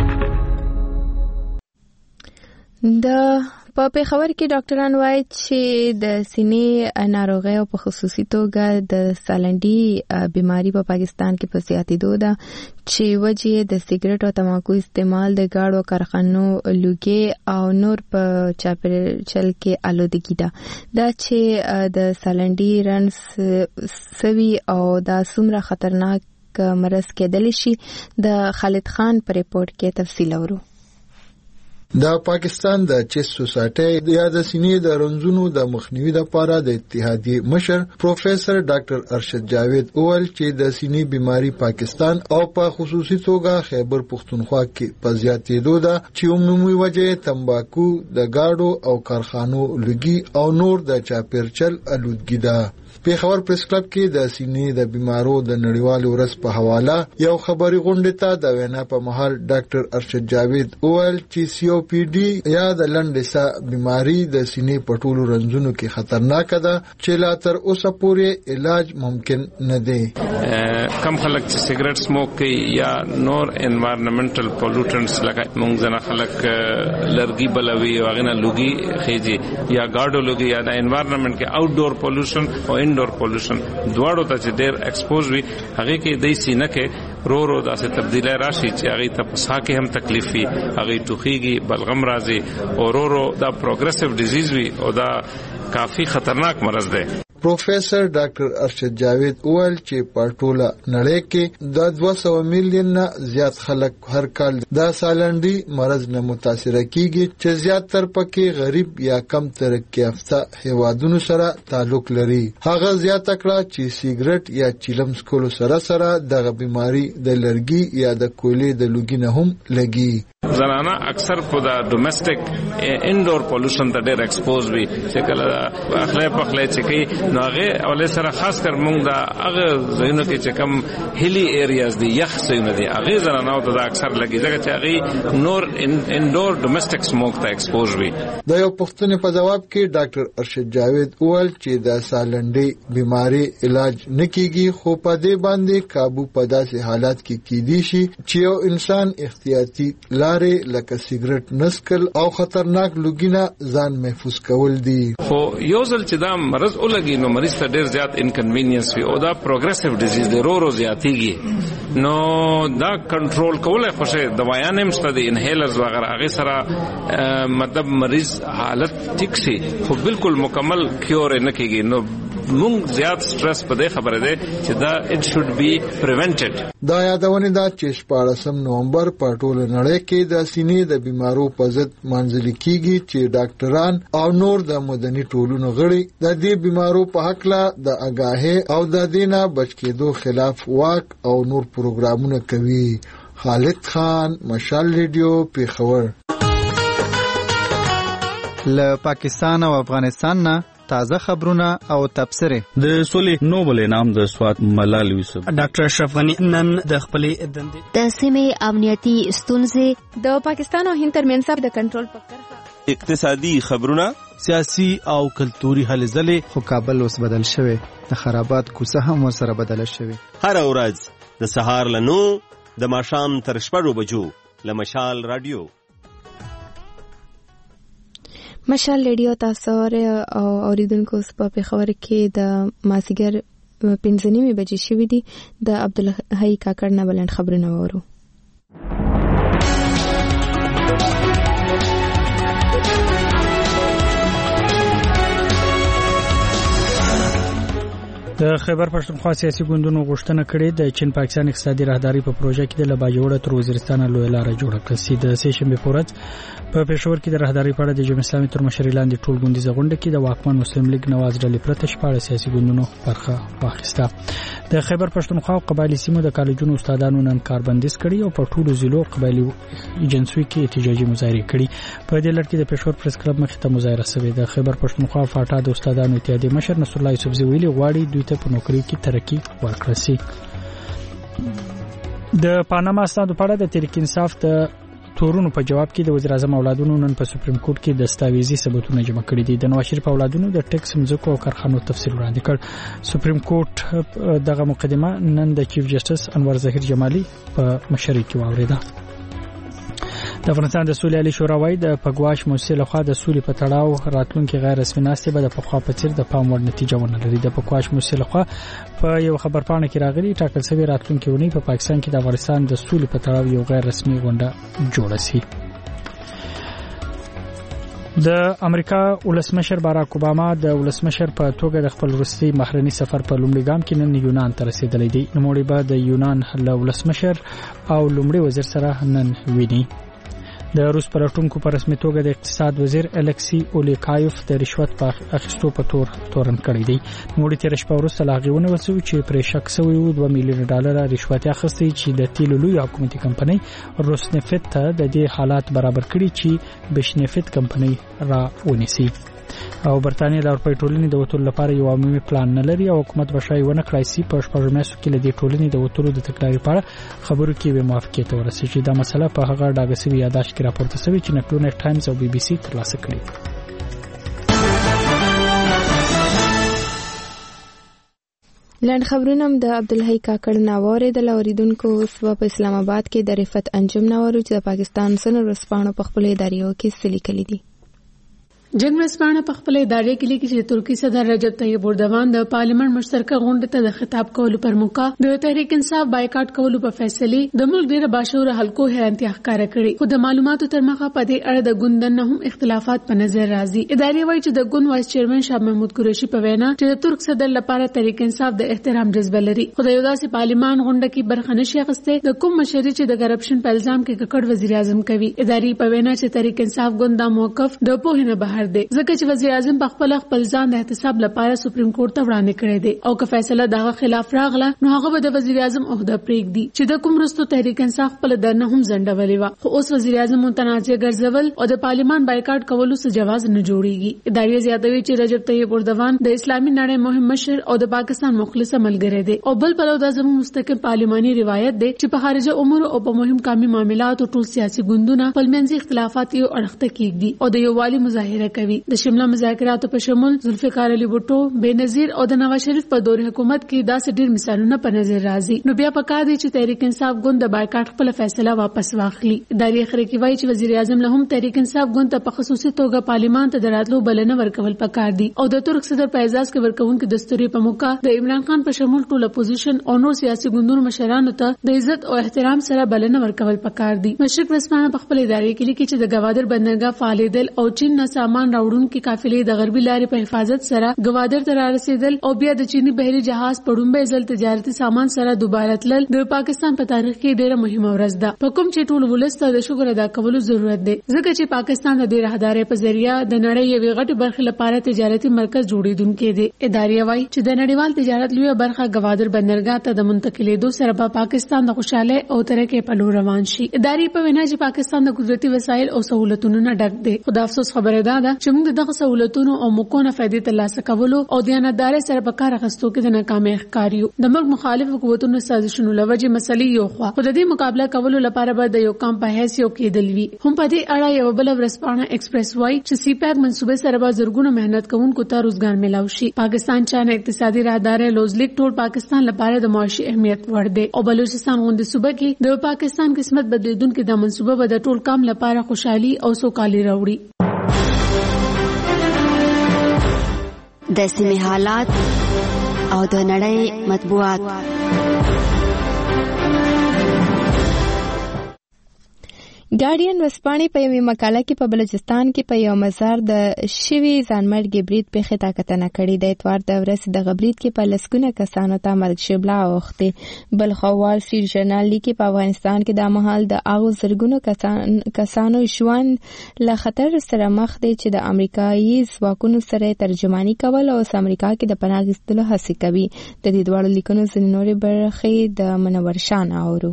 S1: د په پیښور کې ډاکټران وایي چې د سینې ناروغي او په خصوصي توګه د سالنډي بیماری په پاکستان کې په زیاتېدو ده چې وجې د سیګریټ او تماکو استعمال د ګاډو کارخانو لوګي او نور په چاپېریال کې آلودګي ده. دا چې د سالنډي رنس سوي او دا څومره خطرناک مرض کېدلی شي د خالد خان په ریپورت کې تفصیل اورو.
S5: د پاکستان د چیس سوسایټي یا د سینې د رنځونو د مخنیوي لپاره د اتحادیې مشر پروفیسور ډاکټر ارشد جاوید اول چې د سینې بیماری پاکستان او په خصوصي توګه خیبر پختونخوا کې په زیاتېدو ده چې عمومي وجه تمباکو د گاډو او کارخانو لوګي او نور د چاپېرچل آلودګي ده. پیښور پریس کلب کې د سینې د بیمارو د نړیوال ورځ په حواله یو خبري غونډه ته د وینا په مهال ډاکټر ارشد جاوید اول چې COPD یا د لنډسا بیماری د سینې په ټولو رنځونو کې خطرناک ده چې لا تر اوسه پورې علاج ممکن نه دی.
S7: کم خلک چې سیګریټ سموک کوي یا نور انوایرنمنټل پولوټنټس لکه موږ ځنه خلک لرګي بلوي او غنه لوګي خېجي یا گاډو لوګي یا د انوایرنمنټ کې آوټ ډور پولوشن او انډور پولوشن دواړو ته چې ډېر ایکسپوز وي هغه کې د سینې کې رو داسې تبدیلی راشي چې هغه ته پسا کې هم تکلیف وي هغه ټوخیږي بلغم راځي او رو دا پروګریسیو ډیزیز وي او دا کافی خطرناک مرض دی.
S5: پروفیسور ډاکټر ارشد جاوید اول چې په ټوله نړۍ کې د 200 میلیون نه زیات خلک هر کال د سالنډي مرض نه متاثر کیږي چې زیاتره پکې غریب یا کم ترقی یافته هیوادونو سره تعلق لري. هغه زیاته کړه چې سیګریټ یا چیلم سکولو سره دغه بیماری د لرګي یا د کولې د لوګي نه هم لګي.
S7: زنانه اکثر په د ډومېسټک انډور پولوشن ته ډېر ایکسپوز وي چې کله اخلي په خلې چې کوي نو هغه اولې سره خاص کر موږ دا هغه ځایونو کې چې کم هیلی ایریاز دي یخ ځایونه دي هغه زنانه ته دا اکثر لګي ځکه چې هغه نور انډور ډومېسټک سموک ته ایکسپوز وي.
S5: د یو پښتنې په جواب کې ډاکټر ارشد جاوید اول چې د سالنډي بیماری علاج نکېږي خو په دې باندې काबू په داسې حالات کې کېدی شي چې یو انسان احتیاطي لارې لکه سیګریټ نسکل او خطرناک لوګینا ځان محفوظ کول دي.
S7: خو یو ځل چې دا مرض ولګي نو مریض ته ډیر زیات انکنوینینس وي او دا پروګریسیو ډیزیز دی رو زیاتیږي نو دا کنټرول کولای خوشه دوايان هم شته دي انهیلرز وغیرہ هغه سره مطلب مریض حالت ټیک شي خو بالکل مکمل کیور نه کیږي نو موږ زیات سټرس په دې خبره ده چې دا it should be prevented.
S5: دا یادونه ده چې 14 نومبر په ټوله نړۍ کې د سینې د بیمارو په ضد منځلي کیږي چې ډاکټران او نور د مدني ټولنو غړي د دې بیمارو په حق لا د آگاهي او د دینه بچ کېدو خلاف واک او نور پروګرامونه کوي. خالد خان، مشال ریډیو، پیښور.
S4: له پاکستان او افغانستان نه تازه خبرونه او تبصره.
S8: د سولې نوبل انعام د سوات ملال یوسف.
S9: ډاکټر اشرف غنی نن د خپلې دندې
S10: د سیمې امنیتي ستونزې
S1: د پاکستان او هند ترمنځ د کنټرول په کرښه،
S8: اقتصادي خبرونه،
S9: سیاسي او کلتوري هلې ځلې.
S4: خو کابل اوس بدل شوی، د خرابات کوڅه هم ورسره بدله شوی.
S25: هر ورځ د سهار له 9 د ماښام تر 6 بجو له مشال رادیو.
S1: مشال ریډیو تاسو اوریدونکو په پیښور کې د مازیګر 5:30 بجې شوې دي. د عبدالحی کاکړ نه بلند خبرونه وورو.
S11: د خیبر پښتونخوا سیاسي ګوندونو غوښتنه کړې د چین پاکستان اقتصادي راهداري په پروژه کې د لباجوړه تر وزیرستان لوی لار جوړه کړه. د سېشنبه په ورځ په پېښور کې د راهداري په اړه د جمهوریت اسلامي تر مشرۍ لاندې ټول ګوندیزه غونډه کې د واکمن مسلم لیگ نواز ډلې پرته شپږ سیاسي ګوندونو برخه واخیسته. د خیبر پښتونخوا او قبایلی سیمو د کالجونو استادانو نن کاربندیز کړي او په ټولو ضلعو قبایلی ایجنسیو کې احتجاجي مظاهره کړي. په دې لړ کې د پېښور پریس کلب مخې ته مظاهره شوې. د خیبر پښتونخوا فاټا د استادانو اتحادیې مشر نصر الله یوسفزي ویلي غواړي دوی ته په نوکری کې ترقی ورکړل شي. د پاناما اسنادو په اړه د تحریک انصاف د تورونو په جواب کې د وزیر اعظم اولادونو نن په سپریم کورټ کې دستاویزي ثبوتونه جمع کړي دي. د نواز شریف اولادونو د ټیکس مځکو او کارخانو تفصیل وړاندې کړ. سپریم کورټ دغه مقدمه نن د چیف جسټس انور ظهیر جمالي په مشرۍ کې واوریده. د افغانستان د سولې عالی شورا وايي د پګواش موسسې لخوا د سولې په تړاو راتلونکي غیر رسمي ناستې به د پخوا په څیر د پام وړ نتیجه ونه لري. د پګواش موسسې لخوا په یو خبرپاڼه کې راغلي ټاکل شوی راتلونکي ونی په پاکستان کې د افغانستان د سولې په تړاو یو غیر رسمي غونډه جوړه شي. د امریکا ولسمشر باراک اوباما د ولسمشر په توګه د خپل وروستي بهرني سفر په لومړي ګام کې نن یونان ته رسیدلی دی. نوموړی به د یونان له ولسمشر او لومړي وزیر سره نن ویني. د روس پلټونکو په رسمي توګه د اقتصاد وزیر الکسی اولیکایوف د رشوت په اخیستو په تورن کړی دی. نوموړي تیر شپه وروسته لاغونه وسو چې پر شک سوی و $2 میلیون رشوت اخیستی چې د تیلو لوی حکومتي کمپنۍ روسنفت ته د دې حالات برابر کړي چې بشنفت کمپنۍ را ونیسي. او برتانیې د اروپای ټولنې د وټول لپاره یو عمومي پلان نه لري او حکومت بشای ونه کړای سي په شپږ میاشتو کې د ټولنې د وټولو د تکراري لپاره خبرو کې به موافقت ورسېږي. دا مسله په هغه ډاګسوي یاداښت کې راپورته شوی چې نکلونه ټایمز او بي بي سي ترلاسه کړي.
S1: لاند خبرونه د عبدالحی کاکړ ناوړه د لوریدونکو په اسلام آباد کې د رفت انجم ناوړو چې د پاکستان سن رسپانو په خپل اداریو کې سلی کړي دي.
S13: جنگ رسپانه په خپل ادارې کې لیکي چې ترکی صدر رجب طیب اردوان د پارلیمنت مشترکه غونډه ته د خطاب کولو پر موقع د تحریک انصاف بایکاټ کولو په فیصله د ملک ډیره باشعور حلقو حیرانتیا ښکاره کړې. خو د معلوماتو تر مخه په دې اړه د ګوند نه هم اختلافات په نظر راځي. ادارې وایي چې د ګوند وایس چیرمن شاه محمود قریشي په وینا چې د ترک صدر لپاره تحریک انصاف د احترام جذبه لري. خو د یو داسې پارلیمان غونډه کې برخه نشي اخیسته د کوم مشري چې د کرپشن په الزام کې ککړ وزیر اعظم کوي. ادارې په وینا چې تحریک انصاف ګوند د موقف د پوهې نه بهر دی ځکه چې وزیر اعظم په خپل ځان د احتساب لپاره سپریم کورټ ته وړاندې کړی دی او که فیصله دغه خلاف راغله نو هغه به د وزیر اعظم عہده پرېږدي چې د کوم رستو تحریک انصاف خپل درنه هم ځنډولې و. خو اوس وزیر اعظم متنازع ګرځول او د پارلیمان بایکاټ کولو څه جواز نه جوړیږي. ادارې زیاتوي چې رجب طیب اردوان د اسلامي نړۍ مهم مشر او د پاکستان مخلص ملګری دی او بل پلو د زموږ مستقل پارلیماني روایت دی چې په خارجه امور او په مهم قومي معاملاتو ټول سیاسي ګوندونه په منځي اختلافات یو اړخته کیږي او د یووالي مظاهره کوي. د شمله مذاکراتو په شمول ذوالفقار علي بوټو، بېنظیر او د نواز شریف په دور حکومت کې داسې ډېر مثالونه په نظر راځي. نو بیا پکار دی چې تحریک انصاف ګوند د بایکاټ خپل فیصله واپس واخلي. ادارې خرکی وایي چې وزیر اعظم له هم تحریک انصاف ګوند ته په خصوصي توګه پارلیمان ته دراتلو بلنه ورکول پکار دي او د ترک صدر په اعزاز کې ورکوونکو دستوري په موقع د عمران خان په شمول ټول اپوزیشن او نور سیاسي ګوندونو مشرانو ته د عزت او احترام سره بلنه ورکول پکار دي. مشرق رسمانه په خپل ادارې کې لیکي چې د گوادر بندرګاه فعالیدل او چین نه سامان راوړونکو قافلې د غربي لارې په حفاظت سره ګوادر ته رسیدل او بیا د چینی بحري جهاز په ډومبه ځل تجارتي سامان سره دوباره تلل د پاکستان په تاریخ کې ډېره مهمه ورځ ده. په کوم چې ټول ولسته د شکر ادا کولو ضرورت دی ځکه چې پاکستان د دې راهدارۍ په ذریعہ د نړۍ یوې غټې برخې لپاره تجارتي مرکز جوړیدونکی دی. ادارې وايي چې د نړیوال تجارت لویه برخه ګوادر بندرګاه ته د منتقلیدو سره په پاکستان د خوشاله او ترقۍ په لور روان شي. ادارې په وینا چې پاکستان د قدرتي وسایل او سہولتونو نه ډک دی. خو د افسوس خبره ده چې موږ دغه سہولتونو او مکونه فائدې ترلاسه کولو او دیانتداري سره په کار اخیستو کې د ناکامۍ ښکار یو. د ملک مخالف قوتونو سازشونو لوجه مسلې یو خو د دې مقابله کولو لپاره به د یو کام په حیث یو کېدل وی. هم په دې اړه یو بل ورسپانه ایکسپریس وايي چې سی پیک منصوبې سره به زرګونو مهنت کوونکو ته روزګار ملاوي شي. پاکستان چانه اقتصادي راهداري لوزلیک ټول پاکستان لپاره د معاشي اهمیت ور دی او بلوچستان غوندې صوبه کې د پاکستان قسمت بدلیدونکو د منصوبه به د ټول کام لپاره خوشحالي او سوکالي راوړي.
S10: د سیمې حالات او د نړۍ مطبوعات.
S1: ګارډین ورځپاڼې په یوې مقاله کې په بلوچستان کې په یو مزار د شوي ځانمرګي برید پیښې ته کتنه کړې. د اتوار د ورځې دغه برید کې په لسګونه کسانو ته مرګ شبله اوښتې. بل خوا وال سټریټ ژورنال لیکي په افغانستان کې د مهال د هغو زرګونو کسانو ژوند له خطر سره مخ دی چې د امریکایي ځواکونو سره ترجماني کول او امریکا کې د پناه اخیستلو هڅې کوي. د دې دواړو لیکنو ځینې نورې برخې د منور شان اورو.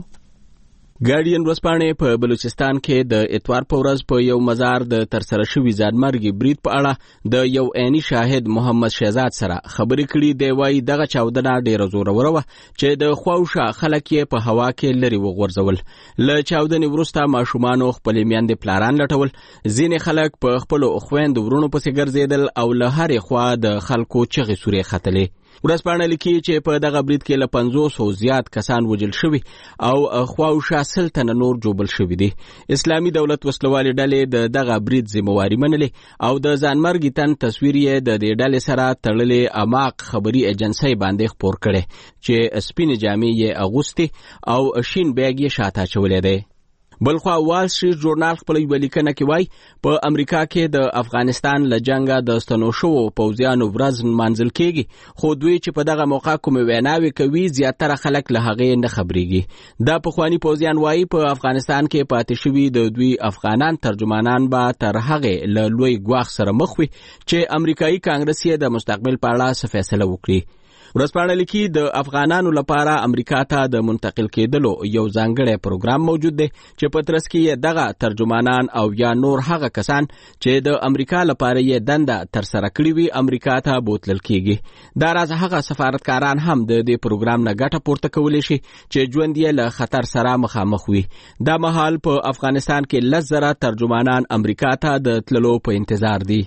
S12: ګارډین ورځپاڼې په بلوچستان کې د اتوار په ورځ په یو مزار د ترسره شوي ځانمرګي برید په اړه د یو عیني شاهد محمد شهزاد سره خبرې کړي. دی وايي دغه چاودنه ډېره زوروره وه چې د خواوشا خلک یې په هوا کې لرې وغورځول. له چاودنې وروسته ماشومانو خپلې میندې پلاران لټول. ځینې خلک په خپلو خویندو ورونو پسې ګرځېدل او له هرې خوا د خلکو چغې سورې ختلې. ورځپاڼه لیکي چې په دغه برید کې له 500 زیات کسان وژل شوي او خواوشا 100 تنه نور جوبل شوي دي. اسلامي دولت وسلوالې ډلې د دغه برید ذمہواري منلې او د ځانمرګي تن تصویر یې د دې ډلې سره تړلې اماق خبري ایجنسۍ باندې خپور کړي چې سپینې جامې یې اغوستې او شین بیګ یې شاته اچولی دی. بلخوا وال سټریټ ژورنال خپل یو لیکنه کې وایي په امریکا کې د افغانستان له جنگه د ستنو شوو پوځیانو ورځ نمانځل کېږي خو دوی چې په دغه موقع کومې ویناوې کوي زیاتره خلک له هغې نه خبرېږي. دا پخواني پوځیان وایي په افغانستان کې پاتې شوي د دوی افغانان ترجمانان به تر هغې له لوی ګواښ سره مخ وي چې امریکایي کانګرس یې د مستقبل په اړه څه فیصله وکړي. ورځپاڼه لیکي د افغانانو لپاره امریکا ته د منتقل کېدلو یو ځانګړی پروګرام موجود دی چې په ترڅ کې یې دغه ترجمانان او یا نور هغه کسان چې د امریکا لپاره یې دنده ترسره کړې وي امریکا ته بوتلل کېږي. دا راز هغه سفارتکاران هم د دې پروګرام نه ګټه پورته کولی شي چې ژوند یې له خطر سره مخامخ وي. دا مهال په افغانستان کې 10,000 ترجمانان امریکا ته د تللو په انتظار دي.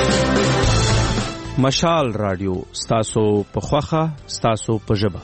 S8: مشال رادیو ستاسو په خوخه ستاسو په ژبه.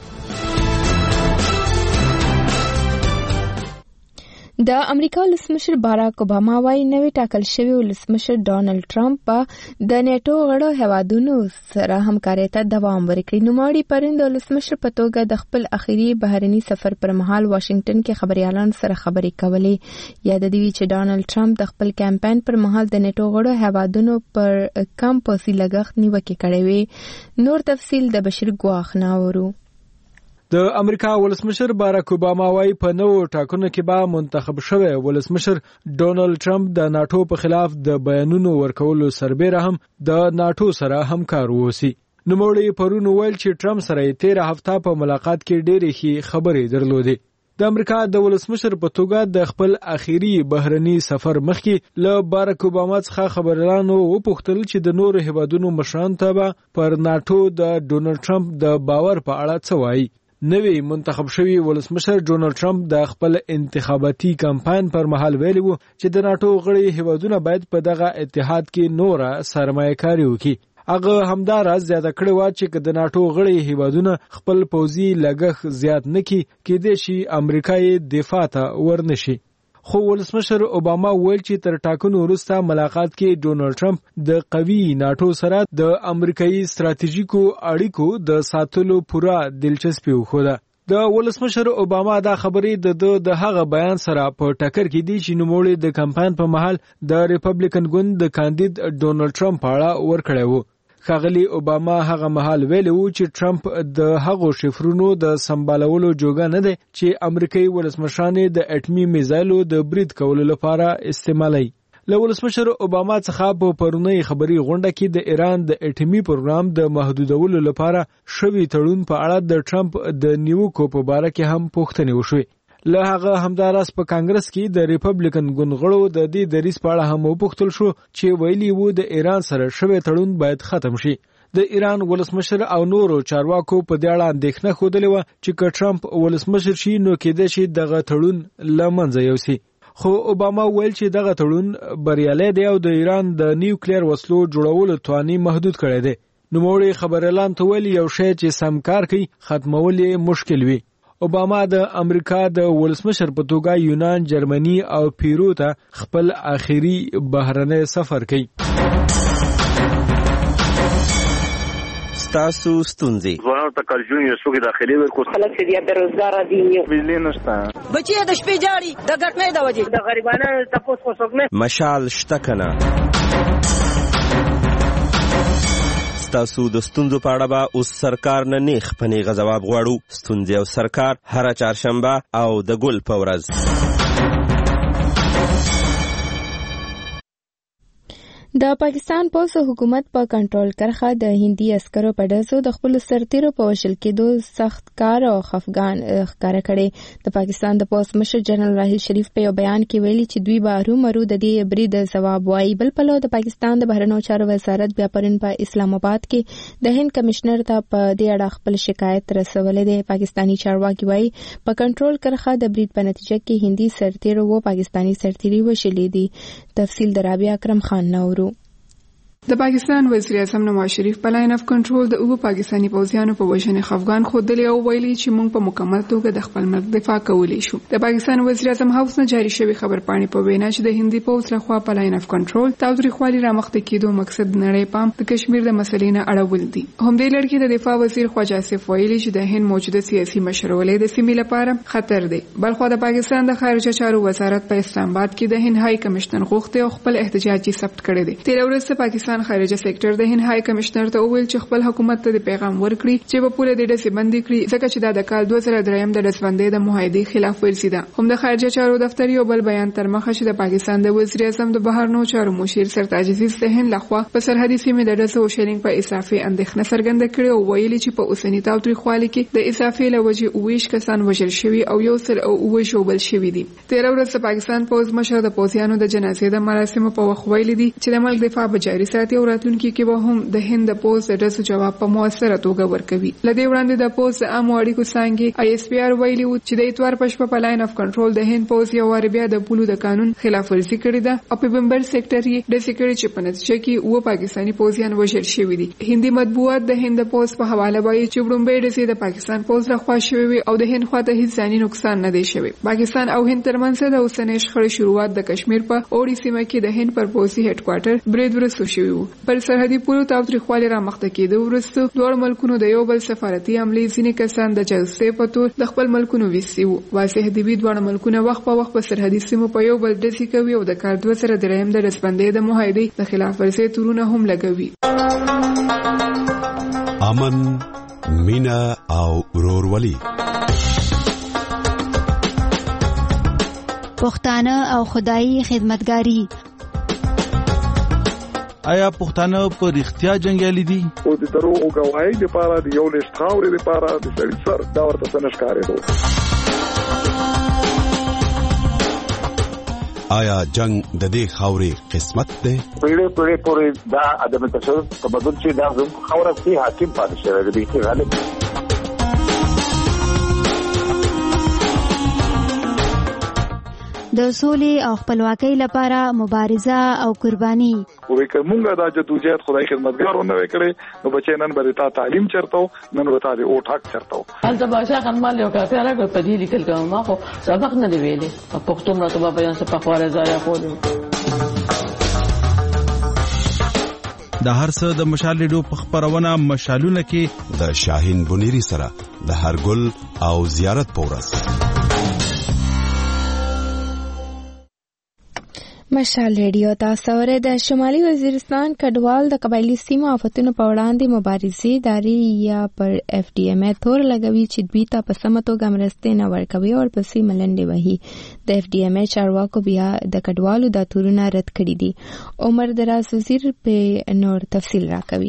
S1: د امریکا ولسمشر باراک اوباما وايي نوی ټاکل شوی ولسمشر ډونالد ټرمپ به د نیټو غړو هیوادونو سره همکارۍ ته دوام ورکړي. نوموړي پرون د ولسمشر په توګه د خپل اخیری بهرني سفر پر مهال واشنگټن کې خبريالانو سره خبرې کولې. یاد دی چې ډونالد ټرمپ د خپل کمپاین پر مهال د نیټو غړو هیوادونو پر کم پوسي لګښت نیوکه کړې وي. نور تفصیل د بشیر ګواخ ناورو.
S14: د امریکا ولسمشر باراک اوباما وايي په نوو ټاکنو کې به منتخب شوی ولسمشر ډونالد ټرمپ د ناتو په خلاف د بیانونو ورکولو سربېره هم د ناتو سره همکار ووسی. نوموړي پرون ویل چې ټرمپ سره 13 هفته په ملاقات کې ډېرې ښې خبرې درلودې. د امریکا د ولسمشر په توګه د خپل اخیری بهرني سفر مخکې له باراک اوباما څخه خبريالانو وپوښتل چې د نورو هیوادونو مشرانو ته به پر ناتو د ډونالد ټرمپ د باور په اړه څه وایي. نوی منتخب شوی ولسمشر ډونالد ټرمپ د خپل انتخاباتي کمپاین پر مهال ویلي وو چې د ناتو غړي هیوادونه باید په دغه اتحاد کې نوره سرمایه‌کاري وکړي. هغه همدا راز زیاته کړی و چې د ناتو غړي هیوادونه خپل پوځي لګښت زیات نکړي کېدای شي امریکا یې دفاع ته ورنشي. خو ولسمشر اوباما ویل چې تر ټاکنو وروسته ملاقات کې ډونالد ټرمپ د قوي ناتو سره د امریکایي ستراتیژیکو اړیکو د ساتلو پوره دلچسپي وښوده. د ولسمشر اوباما دا خبرې د هغه بیان سره په ټکر کې دي چې نوموړي د کمپاین په مهال د ریپبلیکن ګوند د کاندید ډونالد ټرمپ په اړه ورکړی وو. ښاغلي اوباما هغه مهال ویلي وو چې ټرمپ د هغو شفرونو د سمبالولو جوګه نه دی چې امریکایي ولسمشران د اټمي میزایلو د برید کولو لپاره استعمالوي. له ولسمشر اوباما څخه په پرونی خبري غونډه کې د ایران د اټمی پروګرام د محدودولو لپاره شوی تړون په اړه د ټرمپ د نیوکو په اړه کې هم پوښتنې وشوې. له هغه همداراس په کانګرس کې د ریپبلیکن ګوند غړو د دې دریځ په اړه هم وپوښتل شو چې ویلي وو د ایران سره شوی تړون باید ختم شي. د ایران ولسمشر او نورو چارواکو په دې اړه اندېښنه ښودلې وه چې که ټرمپ ولسمشر شي نو کېدای شي دغه تړون له منځه یوسي. خو اوباما ویل چې دغه تړون بریالی دی او د ایران د نیوکلیر وسلو جوړولو تواني محدود کړی دی. نوموړي خبريالان ته ویل یو شی چې سم کار کوي ختمول یې مشکل وي. اوباما د امریکا د ولسمشر په توګه یونان، جرمني او پیرو ته خپل آخري بهرنی سفر کوي.
S2: تاسو ستونزې
S6: ځوانانو ته کالجون یو څوک داخلي ورکو خلک چې بیا روزګار دي بجلی نشته
S16: بچي د شپې جاړي د ګټنې د وجې د غریبانو تاسو کو څوک نه
S2: مشال شته کنه. تاسو د ستونزو په اړه به اوس سرکار نه نیخ پنی غواب غواړو. ستونزې او سرکار هر چهارشنبه او د ګل په ورځ.
S1: د پاکستان پولیس حکومت په کنټرول کرخه د هندي عسکرو په ډزو د خپل سرتیرو په وشل کېدو سخت کار او خفګان ښکاره کړي. د پاکستان د پولیس مشر جنرال راحیل شریف په یو بیان کې ویلي چې دوی به هرومرو د دې برید ځواب وایي. بل پلو د پاکستان د بهرنیو چارو وزارت بیا پرون په اسلام آباد کې د هند کمشنر ته په دې اړه خپل شکایت رسولې ده. پاکستانی چارواکي وایي په کنټرول کرخه د برید په نتیجه کې هندي سرتیرو و پاکستانی سرتیري وشلې دي. تفصیل د رابعه اکرم خان نورو.
S23: د پاکستان وزیر اعظم نواز شریف په لاین اف کنټرول د اوو پاکستانی پوځیانو په وژنې خفګان خوده او ویلي چې موږ په مکمل توګه د خپل ملک دفاع کولی شو. د پاکستان وزیر اعظم هاوس نه جاری شوی خبرپاڼې په وینا چې د هندي پوځ لخوا په لاین اف کنټرول تاوتریخوالي رامخته کېدو مقصد نړۍ پام د کشمیر د مسلې نه اړول دي. همدې لړ کې د دفاع وزیر خواجه آصف ویلي چې د هند موجوده سیاسي مشرولې د سیمې لپاره خطر دی. بلخو د پاکستان د خارجه چارو وزارت په اسلام آباد کې د هند هاي کمشنر غوښتي او خپل احتجاجي ثبت کړی دی. تیر ورځ پاکستان خارجه سېکټر د هند هاي کمشنر ته وویل چې خپل حکومت ته د پیغام ورکړي چې په پوره د ډسې بندي کړي ځکه چې دا د کال 2003 د ډسبندۍ د معاهدې خلاف ورزي ده. هم د خارجه چارو دفتر یو بل بیان تر مخه چې د پاکستان د وزیر اعظم د بهرنیو چارو مشیر سرتاج عزیز د هند لخوا په سرحدي سیمې د ډسو شیلینګ په اضافي اندېښنه څرګنده کړې او ویلي چې په اوسنی تاوتریخوالي کې د اضافي لوجې 20 کسان وژل شوي او یو سل او وژل شوي دي. تیر ورځ د پاکستان پوز مشر د پوزیانو د جنازې د مراسمو په وخت ویلي دي چې د ملک دفاع به جاري ساتي او راتلونکي کې به هم د هند د پوز د ډسو جواب په موثره توګه ورکوي. لدې وړاندې د پوز د عامو اړیکو څانګې ISPR ویلي و چې د اتوار په شپه په لاین اف کنټرول د هند پوز یو وار بیا د پولو د قانون خلاف ورزي کړې ده او په بمبر سېکټر یې د سکیورټي چې په نتیجه کې و پاکستانی پوزیان وژل شوي دي. هندي مطبوعات د هند پوز په حواله وایي چې وړومبۍ ډزې د پاکستان پوز لخوا شوې وي او د هند خواته هیڅ ځاني نقصان نه دی شوی. پاکستان او هند ترمنځ د اوسنۍ شخړې شروعات د کشمیر په اوړي سیمه کې د هند پر پوزي هډ کوارټر برید ورسو شوی و. پر سرحدي پولو تاوتریخوالي رامخته کېدو وروسته دواړو ملکونو د یو بل سفارتي عملې ځینې کسان د جلسې په تور د خپل ملکونو ویستي وو. واضح دی دواړو ملکونه وخت په وخت په سرحدي سیمو په یو بل ډزې کوي او د کال 2003 د ډسبندۍ د معاهدې د خلاف ورزۍ تورونه هم لګوي.
S22: امن، مینا او ورورولي،
S10: پښتانه او خدایي خدمتګاری.
S9: آیا پښتانه په رښتیا جنگیالي دي؟
S24: او د دروغو گواهی لپاره د یو لښت خاورې لپاره د سړي سر دا ورته څه نه ښکارېدو.
S22: آیا جنگ د دې خاورې قسمت دی؟
S3: پیړۍ پورې دا عدم تشدد تمدن چې دا زموږ خاوره کې حاکم پاتې شوی دی چې غالب
S10: د سولې او خپلواکۍ لپاره مبارزه او قرباني.
S24: وې کومه دا جدوجہد خدای خدمتګارونه وکړي نو بچي نن به تا تعلیم چرته نن به تا د او ټاک چرته
S17: انت باشا خنمال یو کافي راغ په دې لیکل کوم ما خو سبق نه دی ویلې په پښتو مرتبه بیان څه په خواره ځای خو
S9: د هر څه د مشال ریډیو په خبرونه مشالونه کې
S22: د شاهین بنيري سره د هرګل او زیارت پورس
S1: مشال ریډیو تاسو ورته د شمالي وزیرستان کډوال د قبایلی سیمو آفتونو په وړاندې مبارزې داري یا پر اف ډي ام تور لګوي چې دوی ته په سمه توګه مرستې نه ورکوي او پسې ملنډې وهي د اف ډي ام چارواکو بیا د کډوالو د تورونه رد کړي دي عمر دراز وزیر په نور تفصیل راکوي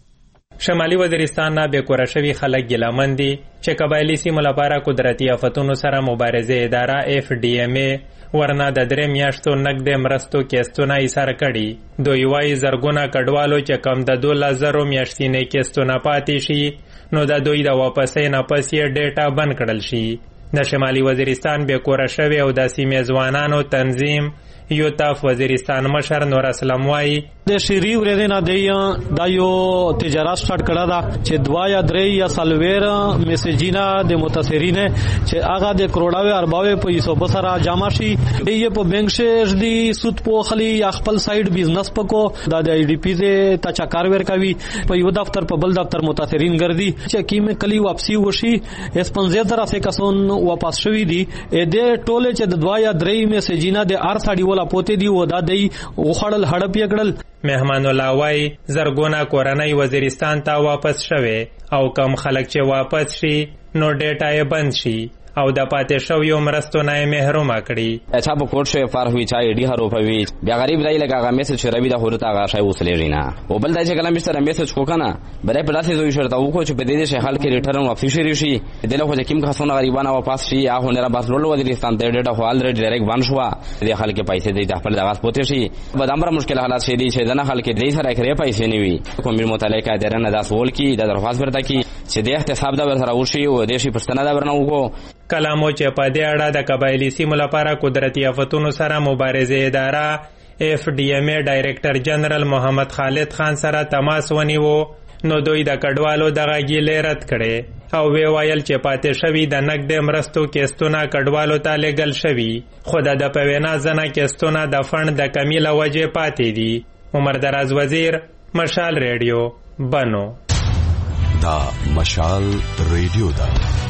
S15: شمالي وزیرستان نه بیکوره شوي خلک ګیلمن دي چې قبایلی سیمو لپاره قدرتي آفتونو سره مبارزې اداره اف ډي ام ورنه د 3 میاشتو نقد مرستو کیستونه ایثار کړي دوی وايي زرګونه کډوالو چې کم د 2000 میاشتینې کیستونه پاتې شي نو د دوی د واپسې نه پسې ډیټا بند کړل شي د شمالي وزیرستان بیکوره شوي او د سیمې ځوانانو تنظیم یوتاف وزیرستان مشر نور اسلام وايي
S18: د شری ورځې نه دی دا یو تجارت سٹارټ کړه دا چې 2 یا 3 یا سالویر میسیجینا د متاثرین چې هغه د کروڑاوي ارباوي په حساب سره جمع شي یې په بانک شیر دی سود په خلی یا خپل سایډ بزنس پکو د ای ډی پی ته تچکار ور کوي په یو دفتر په بل دفتر متاثرین ګرځي چې کیمه کلی واپسی وشي اس 15000 افریقا کسون واپس شوی دي د ټوله چې د 2 یا 3 میسیجینا د ار ساډي ولا پوتې دی و دا دی وخړل هړپ یکړل
S15: مهمان الله وای زرګونه کورنۍ وزیرستان ته واپس شوه او کم خلک چې واپس شي نو ډیټا یې بند شي او د پاتې شویو مرستو نه محروم کړي
S19: اچھا په کوټ شوی فار وی چای ډی هرو پوي بیا غریب دی لکه هغه میسج روي د هورته هغه شای وسلې نه او بل دای چې کلام سره میسج کو کنه بلې په داسې زوی شرط او کو چې په دې شي حل کې ریټرن واپس شي دله خو چې کیم خاصونه غریبانه واپس شي هغه نه را بس لول وزیرستان ته ډیټا خو الریډي ډایرکټ ون شو د خلک پیسې دی د خپل دغه پوتې شي په دمر مشکل حالات شي دي چې دنه خلک دې سره کړې پیسې نیوي کوم متعلقه درنه د سوال کی د درخواست ورته کی چې د احتساب دا ور سره وشي او د شي پښتنه دا ورنه وکړو
S15: کلامو چې په دې اړه د قبایلی سیمو لپاره قدرتي آفتونو سره مبارزې اداره اف ډي ام ډایریکټر جنرال محمد خالد خان سره تماس ونیو نو دوی د کډوالو دغه ګیلې رد کړي او وی ویل چې پاتې شوی د نقد مرستو کیستونه کډوالو ته لګل شوی خو د پوینا زنه کیستونه د فند د کمی له وجې پاتې دي عمر دراز وزیر مشال ریډیو بنو
S22: دا مشال ریډیو دا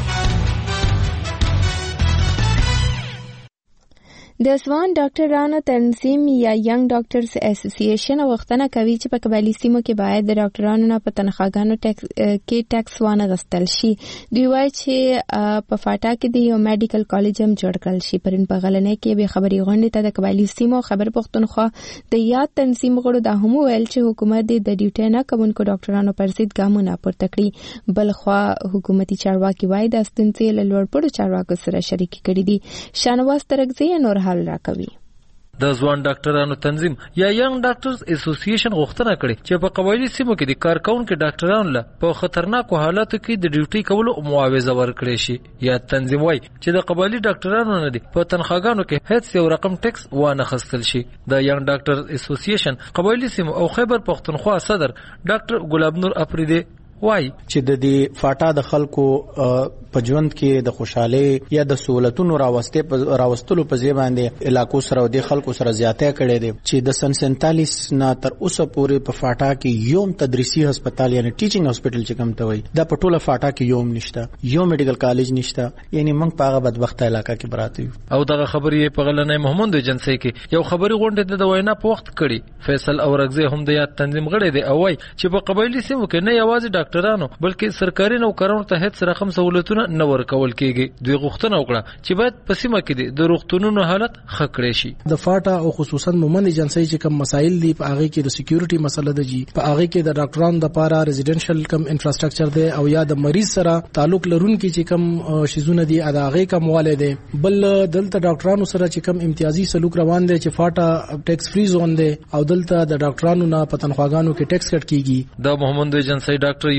S1: د ځوان ډاکټرانو تنظیم یا ینګ ډاکټرز اسوسییشن غوښتنه کوي چې په قبایلی سیمو کې باید د ډاکټرانو نه په تنخواګانو کې ټیکس وانغستل شي دوی وایي چې په فاټا کې د یو میډیکل کالج هم جوړ کړل شي پرون په غلنۍ کې به خبري غونډې ته د قبایلی سیمو خبر پښتونخوا د یاد تنظیم غړو د هم ویل چې حکومت د ډیوټي نه کوونکو ډاکټرانو پر ضد ګامونه پورته کړي بلخوا حکومتي چارواکي وایي د ستونزې له لوړپوړو چارواکو سره شریک کړي دي شانواز ترګزی نور حل راکوي
S20: د ځوان ډاکټرانو تنظیم یا ینګ ډاکټرز اسوسییشن غوښتنه کړې چې په قبایلی سیمو کې د کارکونکو ډاکټرانو له په خطرناکو حالاتو کې د ډیوټي کولو معاوضه ورکړي شي یا تنظیم وایي چې د قبایلی ډاکټرانو نه دي په تنخواګانو کې هیڅ یو رقم ټیکس وانه خستل شي د ینګ ډاکټرز اسوسییشن قبایلی سیمو او خیبر پښتونخوا صدر ډاکټر ګلاب نور اپریدي وای
S21: چې د دې فاټا د خلکو په ژوند کې د خوشاله یا د سہولتونو راوستلو په ځای باندې علاقو سره او د خلکو سره زیاتې کړي دي چې د سن 47 نه تر اوسه پورې په فاټا کې یوم تدریسي هسپتال یعنی ټیچینګ هسپتال چې کوم ته وای دا په ټوله فاټا کې یوم نشته یو میډیکل کالج نشته یعنی موږ په هغه بدبخته علاقہ کې براته یو
S20: او دغه خبرې په غلنۍ محمود ایجنسی کې یو خبري غونډه د وینا په وخت کړي فیصل اورغزی هم د یاد تنظیم غړي دی او وای چې په قبایلی سیمو کې نه یوازې ډاکټرانو بلکې سرکاري نوکرانو ته هیڅ رقم سہولتونه نه ورکول کېږي دوی غوښتنه وکړه چې باید په سیمه کې د روغتونونو حالت ښه کړی شي
S26: د فاټا او خصوصا مومن ایجنسی چې کوم مسایل دي په هغه کې د سکیورټي مسله ده جی په هغه کې د ډاکټرانو د لپاره ریزیډنشل کم انفراستراکچر دی او یا د مریض سره تعلق لرونکي چې کوم شیزونه دي ادا هغه کم والي دي بل دلته ډاکټرانو سره چې کوم امتیازي سلوک روان دي چې فاټا ټیکس فری زون دی او دلته د ډاکټرانو نه په تنخواګانو کې ټیکس کټ کیږي
S20: د محمد ایجنسی ډاکټر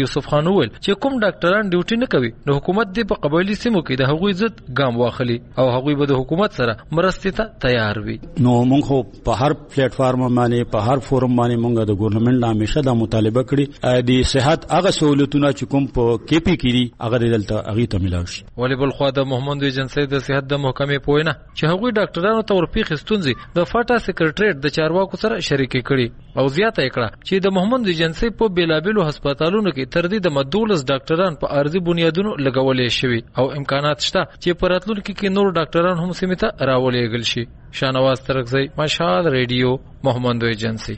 S20: یوسف خان وویل چې کوم ډاکټران ډیوټي نه کوي نو حکومت دې په قبایلي سیمو کې د هغوی ضد ګام واخلي او هغوی به د حکومت سره مرستې ته تیار وي.
S4: نو موږ خو په هر پلیټ فارم باندې په هر فورم باندې موږ د ګورنمنت همیشه د مطالبه کړي د صحت هغه سہولتونه چې کوم په KP کې دي هغه دلته هغه ته ملاوي شي.
S20: ولی بل خو د محمد ایجنسی د صحت د محکمې پوینه چې هغوی ډاکټرانو ته ورپېښې ستونزې د فاټا سیکریټریټ د چارواکو سره شریکې کړي او زیاته یې کړه چې د محمد ایجنسی په بیلابیلو هسپتالونو کې تر دې د 12 ډاکټران په عارضي بنیادونو لګولې شوي او امکانات شته چې په راتلونکي کې نور ډاکټران هم سیمې ته راولېږل شي. شاهنواز ترکزی، مشال ریډیو، محمد ایجنسی.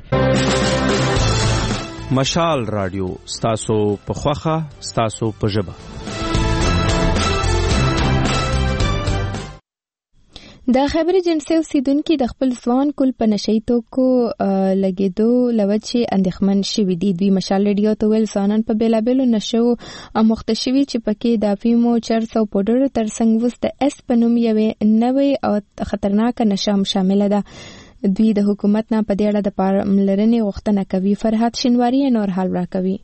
S8: مشال رادیو ستاسو په خوخه ستاسو په ژبه.
S1: د خیبر ایجنسی اوسیدونکو د خپل ځوان کول په نشي توکو لګیدو لوجه اندېښمن شوي دي. دوی مشال ریډیو ته ویل ځوانان په بیلابیلو نشو مخته شوي چې پکې د افیمو، چرس او پوډر ترڅنګ وس د اس په نوم یوې نوې او خطرناکه نشه شامله ده. دوی د حکومت نه په دې اړه د پاملرنې غوښتنه کوي. فرحت شینواری نور حال راکوي.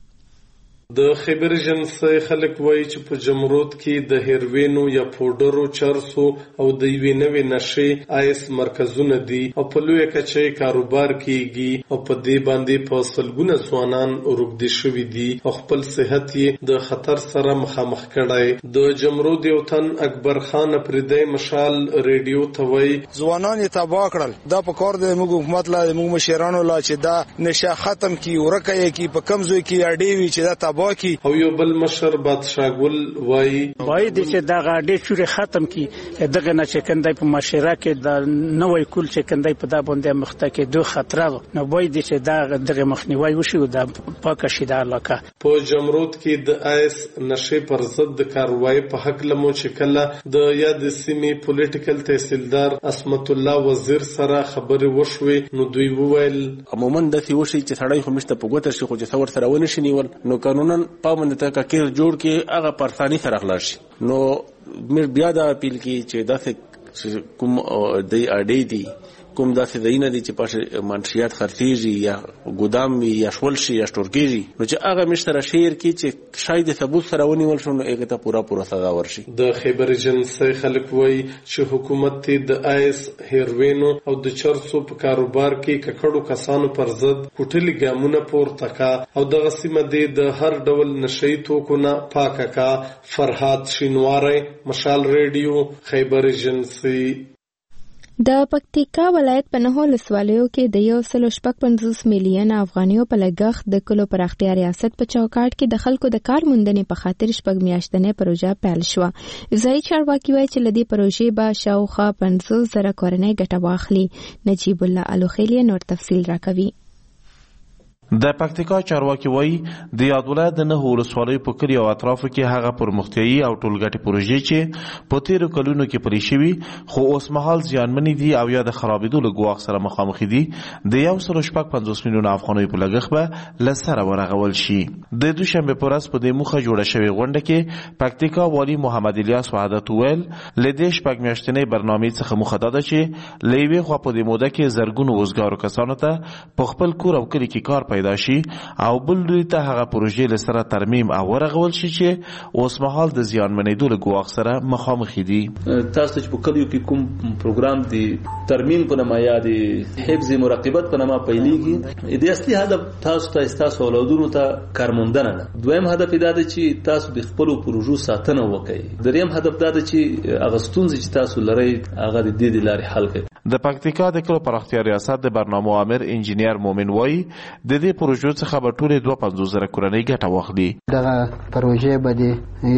S5: د خیبر ایجنسی خلک وایي چې په جمرود کې د هیروینو یا پوډرو، چرسو او د یوې نوې نشې آیس مرکزونه دي او په لویه کچه کاروبار کیږي او په دې باندې په سلګونه ځوانان روږدي شوي دي او خپل صحت یې د خطر سره مخامخ کړی. د جمرود یو تن اکبر خان پردی مشال ریډیو ته وایي
S7: ځوانان یې تباه کړل. دا په کار د موږ حکومت لا موږ مشرانو لا چې دا نشه ختم کی ورکه یې کی په کمزوي کې اډې وی چې دا تباه کی.
S5: او یو بل مشر بادشاه ګل وایي
S11: باید چې دا غاډې چوري ختم کی دغه نه چې کندای په معاشره کې د نوې کول چې کندای په دا باندې مخته کې دوه خطر نو باید چې دا دغه مخنیوي وشي او د پاک شي د علاقه.
S5: په جمرود کې د آیس نشې پر ضد د کاروایی په حق لمو چې کله د یاد سیمې پولیټیکل تحصیلدار اسمت الله وزیر سره خبرې وشوي نو دوی وویل
S13: عموما د سی وشي چې سړی خو مشته په ګوتر شي خو چې ثور سره ونی شنیول نو قانونا پامن ته کیر جوړ کې هغه پرسانی سره خلاص شي. نو مې بیا دا اپیل کی چې داسې کوم د اډې دي کوم داسې دینه دي چې پښه منشيات خرڅيږي یا ګودام یا شول شي یا شتورګيږي نو چې هغه مشتره شهر کې چې شاید ثبوت سره ونیول شو نو هغه ته پورا سزا ورشي.
S5: د خیبر ایجنسی خلک وایي چې حکومت ته د آیس، هیروینو او د چرسو په کاروبار کې ککړو کسانو پر ضد کوټلي ګامونه پورته کا او دغه سیمه د هر ډول نشئی توکو نه پاکه کا. فرحات شینواری، مشال ریډیو، خیبر ایجنسی.
S1: د پکتیکا ولایت په 9 ولسوالیو کې د 155 میلیون افغانیو په لګښت د کلو پراختیا ریاست په چوکاټ کې د خلکو د کار موندنې په خاطر شپږ میاشتنې پروژه پیل شوه. ځایي چارواکي وایي چې لدې پروژې به شاوخوا 50,000 کورنۍ ګټه واخلي. نجیب الله الوخیلی نور تفصیل راکوي.
S25: د پکتیکا چارواکي وایي د یاد ولایت د 9 ولسوالیو په کلیو او اطرافو کې هغه پرمختیایي او ټولګټې پروژې چې په تیرو کلونو کې پلي شوي خو اوس مهال زیانمنې دي او یا د خرابېدو له ګواښ سره مخامخ دي د 150 میلیون افغانیو په لګښت به له سره ورغول شي. د دوشنبه په ورځ په دې موخه جوړه شوې غونډه کې پکتیکا والي محمد الیاس وحدت ویل له دې شپږ میاشتنې برنامې څخه موخه دا ده چې له یوې خوا په دې موده کې زرګونو وزګارو کسانو ته په خپل کور او کلي کې کار پیدا شي او بل دوی ته هغه پروژې له سره ترمیم او ورغول شي چې اوس مهال د زیانمنېدو له ګواښ سره مخامخ دي.
S27: تاسو چې په کلیو کې کوم پروګرام دی ترمیم په نامه یا د حفظ مراقبت په نامه پیلېږي د اصلي هدف تاسو اولادونو ته کارموندنه ده. دویم هدف دا ده چې تاسو د خپل پروژو ساتنه وکړئ. دریم هدف دا ده چې هغه ستونزې چې تاسو لرئ هغه د دې لارې حل کړئ.
S25: د پکتیکا د کلو پراختیا ریاست د برنامه عامر انجینیر مومن وای د دې پروژو څخه به ټول 250,000 کورنۍ ګټه واخلي.
S28: دغه پروژې به د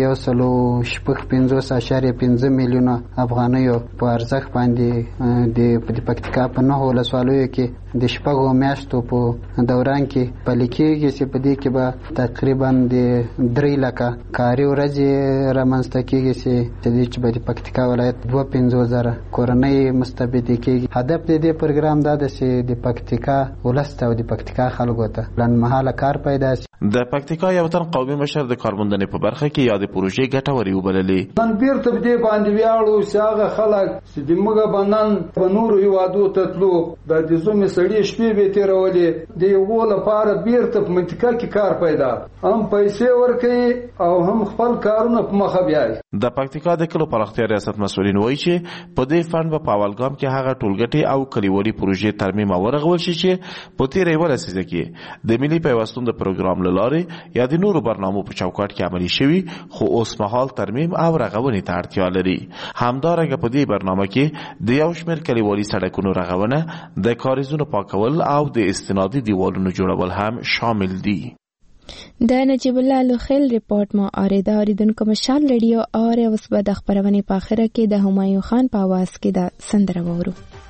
S28: 155.5 میلیون افغانیو په ارزښت باندې د پکتیکا په 9 ولسوالیو کې د شپږو میاشتو په دوران کې پلي کېږي چې په دې کې به تقریبا د 3 لکه کاري ورځې رامنځته کېږي چې د پکتیکا ولایت 250,000 کورنۍ مستفیدې کېږي. هدف د دې پروګرام دا ده چې د پکتیکا ولست او د پکتیکا خلکو ته لنډمهاله کار پیدا شي.
S25: د پکتیکا یو تن قومي مشر د کارموندنې په برخه کې یاد پروژې ګټورې وبللې.
S2: نن بیرته دې باندې ویاړو چې هغه خلک چې د موږ بنن په نورو هیوادو ته تلو د دې زومې سړي شپې به تیرولې د یو لپاره بیرته په منطقه کې کار پیدا هم پیسې ورکړي او هم خپل کارونه په مخه بیاي.
S25: د پکتیکا د کلو پراختیا ریاست مسؤلین وایي چې په دې فند په اولګام کې هغه ټولګټي او کلیوالي پروژې ترمیم او ورغول شي چې په تیرې ولسیزه کې د ملي پیوستون د پروګرام لاره یا د نورو برنامو په چوکاټ کې عملي شوي خو اوس مهال ترمیم او رغونې ته اړتیا لري. همدارنګه په دې برنامه کې د یو شمېر کلیوالي سړکونو رغونه، د کاریزونو پاکول او د استنادي دیوالونو جوړول هم شامل دي.
S1: د نجیب الله لوخیل ریپورت مو اوریدونکو مشال ریډیو اور اوس به د خبرونې په اخره کې د همایون خان په आवाज کې د سندره وورو.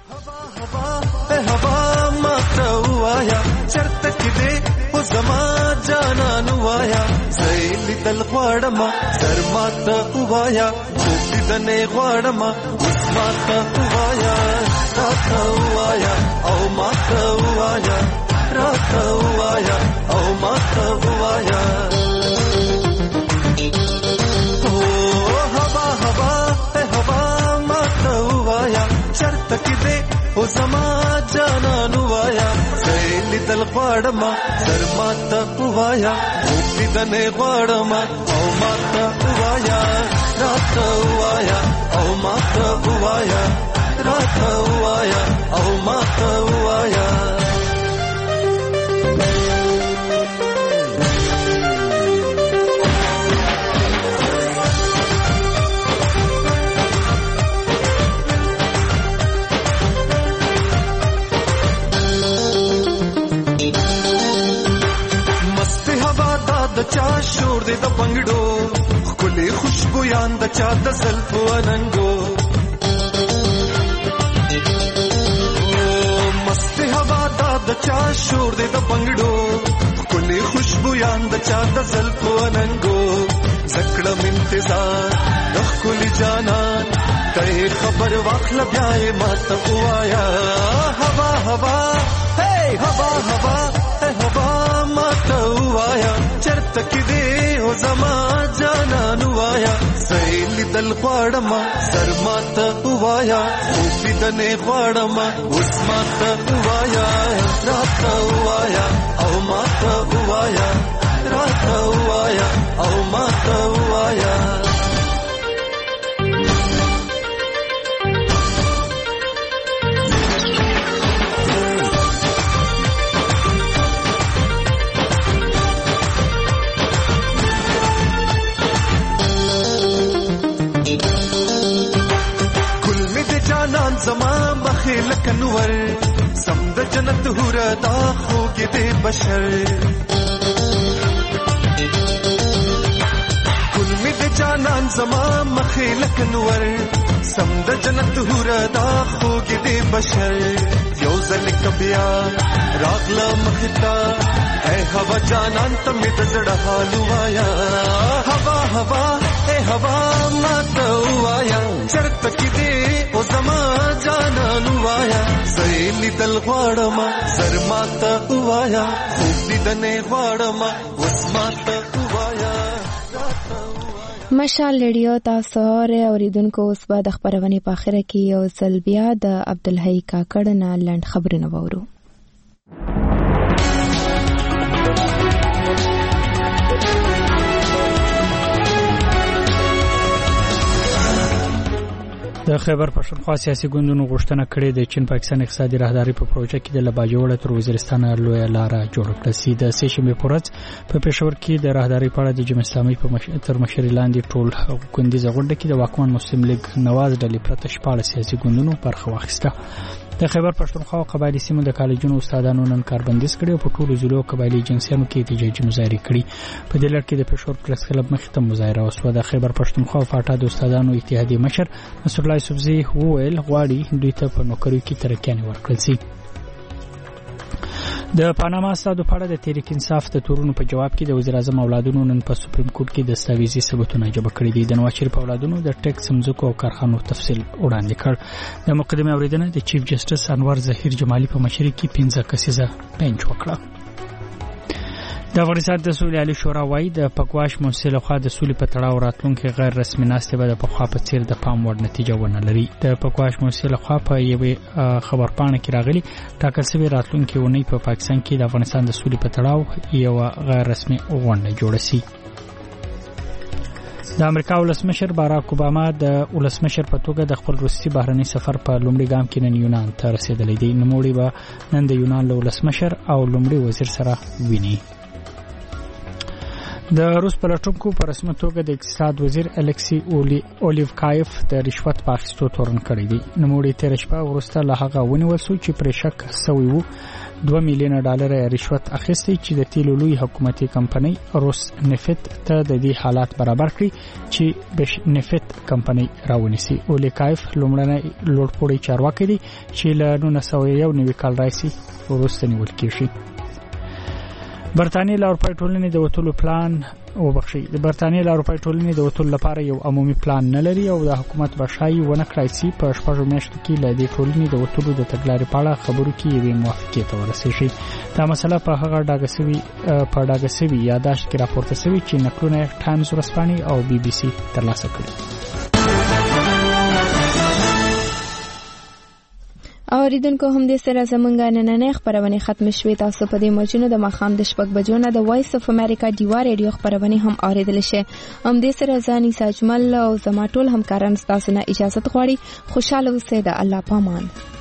S3: هوا ماته وایا چرته کې دې او زما جانان وایا زېل دل غواړم سر ماته وایا خوب دې نه غواړم اوس ماته وایا راته وایا او ماته وایا راته وایا او ماته وایا او هوا ماته وایا چرته کې دې او زما جانان وایا زېل دل غواړم سر ماته وایا خوب دې نه غواړم او ماته وایا راته وایا او ماته وایا راته وایا او ماته وایا د چا شور دې د بنگړو خولي خوشبويان د چا د زلفو اننګو مست هوا د چا شور دې د بنگړو خولي خوشبويان د چا د زلفو اننګو زکړم انتظار د خولي جانان ته خبر واخل بیا ماته وایا هوا ماته وایا چرته کې دې او زما جانان وایا زېل دل غواړم سر ماته وایا خوب دې نه غواړم اوس ماته وایا راته وایا او ماته وایا راته وایا او ماته وایا زما مخې لکه نور سم د جنت هوره دا خوږې د بشر ګل مې د جانان زما مخې لکه نور سم د جنت هوره دا خوږې د بشر یو ځل کبیا راغله مخې ته اے هوا جانان ته مې د زړه حال وایا هوا ماته وایا چرته کې دې او زما جانان وایا زېل دل غواړم سر ماته وایا خوب دې نه غواړم اوس ماته وایا.
S1: مشال ریډیو تاسو اوریدونکو اوس به د خبرونې په اخره کې یو ځل بیا د عبدالحی کاکړ نه لنډ خبرونه وورو.
S6: د خیبر پښتونخوا سیاسي ګوندونو غوښتنه کړې د چین پاکستان اقتصادي راهداري په پروژه کې د لباجوړه تر وزیرستان لوی لاره جوړ کړه سي د سېشنبه پورز په پېښور کې د راهداري په اړه د جمهوریت اسلامي په تر مشرۍ لاندې ټول ګوندیزه غونډه کې د واکمن مسلم لیگ نواز ډلې پرته شپږ سیاسي ګوندونو برخه واخیسته. د خیبر پښتونخوا قبایلی سیمو د کالجونو استادانو نن کاربندیز کړي او په ټولو ضلعو قبایلی جنسیانو کې احتجاجي مظاهره کړي. په دې لړ کې د پېښور پریس کلب مخې ته مظاهره وشوه. د خیبر پښتونخوا فاټا د استادانو اتحادیې مشر نصر الله یوسفزي وویل غواړي دوی ته په نوکریو کې ترقیانې ورکړل شي. د پاناما استادو په اړه د تحریک انصاف د تورونو په جواب کې د وزیر اعظم اولادونو نن په سپریم کورټ کې دستاویزي ثبوتونه جبه کړي دي. د نواز شریف اولادونو د ټیکس مځکو او کارخانو تفصیل وړاندې کړ. د مقدمې اوریدنه د چیف جسټس انور ظهیر جمالي په مشرۍ کې 15 کسیزه بنچ وکړه. د افغانستان د سولې عالی شورا وايي د پکواش مونسل خوا د سولې په تړاو راتلونکي غیر رسمي ناستې به د پخوا په څیر د پام وړ نتیجه ونه لري. د پکواش مونسل خوا په یوې خبرپاڼه کې راغلي ټاکل شوی راتلونکي ونې په پاکستان کې د افغانستان د سولې په تړاو یو غیر رسمي غونډه جوړه شي. د امریکا ولسمشر باراک اوباما د ولسمشر په توګه د خپل روسي بهرني سفر په لومړي ګام کې نن یونان ته رسیدلی دی. نوموړي به نن د یونان له ولسمشر او لومړي وزیر سره ویني. د روس پلټونکو په رسمي توګه د اقتصاد وزیر الکسی اولیوکایف د رشوت په اخیستو تورن کړی دی. نوموړي تیر شپه وروسته له هغه ونیول شو چې پرې شک شوی وو $2 میلیون رشوت اخیستی چې د تیلو لوی حکومتي کمپنۍ روس نفت ته د دې حالات برابر کړي چې بش نفت کمپنۍ راونیسي. اولیوکایف لومړنی لوړپوړی چارواکي دی چې له 1991 کال راځي وروسته نیول کیږي. برتانیې له اروپایي ټولنې د وټولو پلان د برتانیې له اروپایي ټولنې د وټولو لپاره یو عمومي پلان نه لري او د حکومت بشای ونه کړای شي په 6 میاشتو کې له دې ټولنې د وټولو د تګلارې په اړه خبرو کې یوې موافقې ته ورسېږي. دا مسله په هغه ډاګه سوي یاداشت کې راپورته شوی چې نقلونه ټایمز ورځپاڼې او بي بي سي ترلاسه کړي.
S1: اوریدونکو هم دې سره زمونږ نننۍ خبرونه ختم شوې. تاسو په دې موجونو د ماخام د 6 بجو نه د وایس اف امریکا ډیوا ریډیو خبرونه هم اوریدل شي. هم دې سره ځاني ساجمل او زما ټول همکاران تاسو نه اجازه غواړي. خوشاله اوسئ. د الله پامان.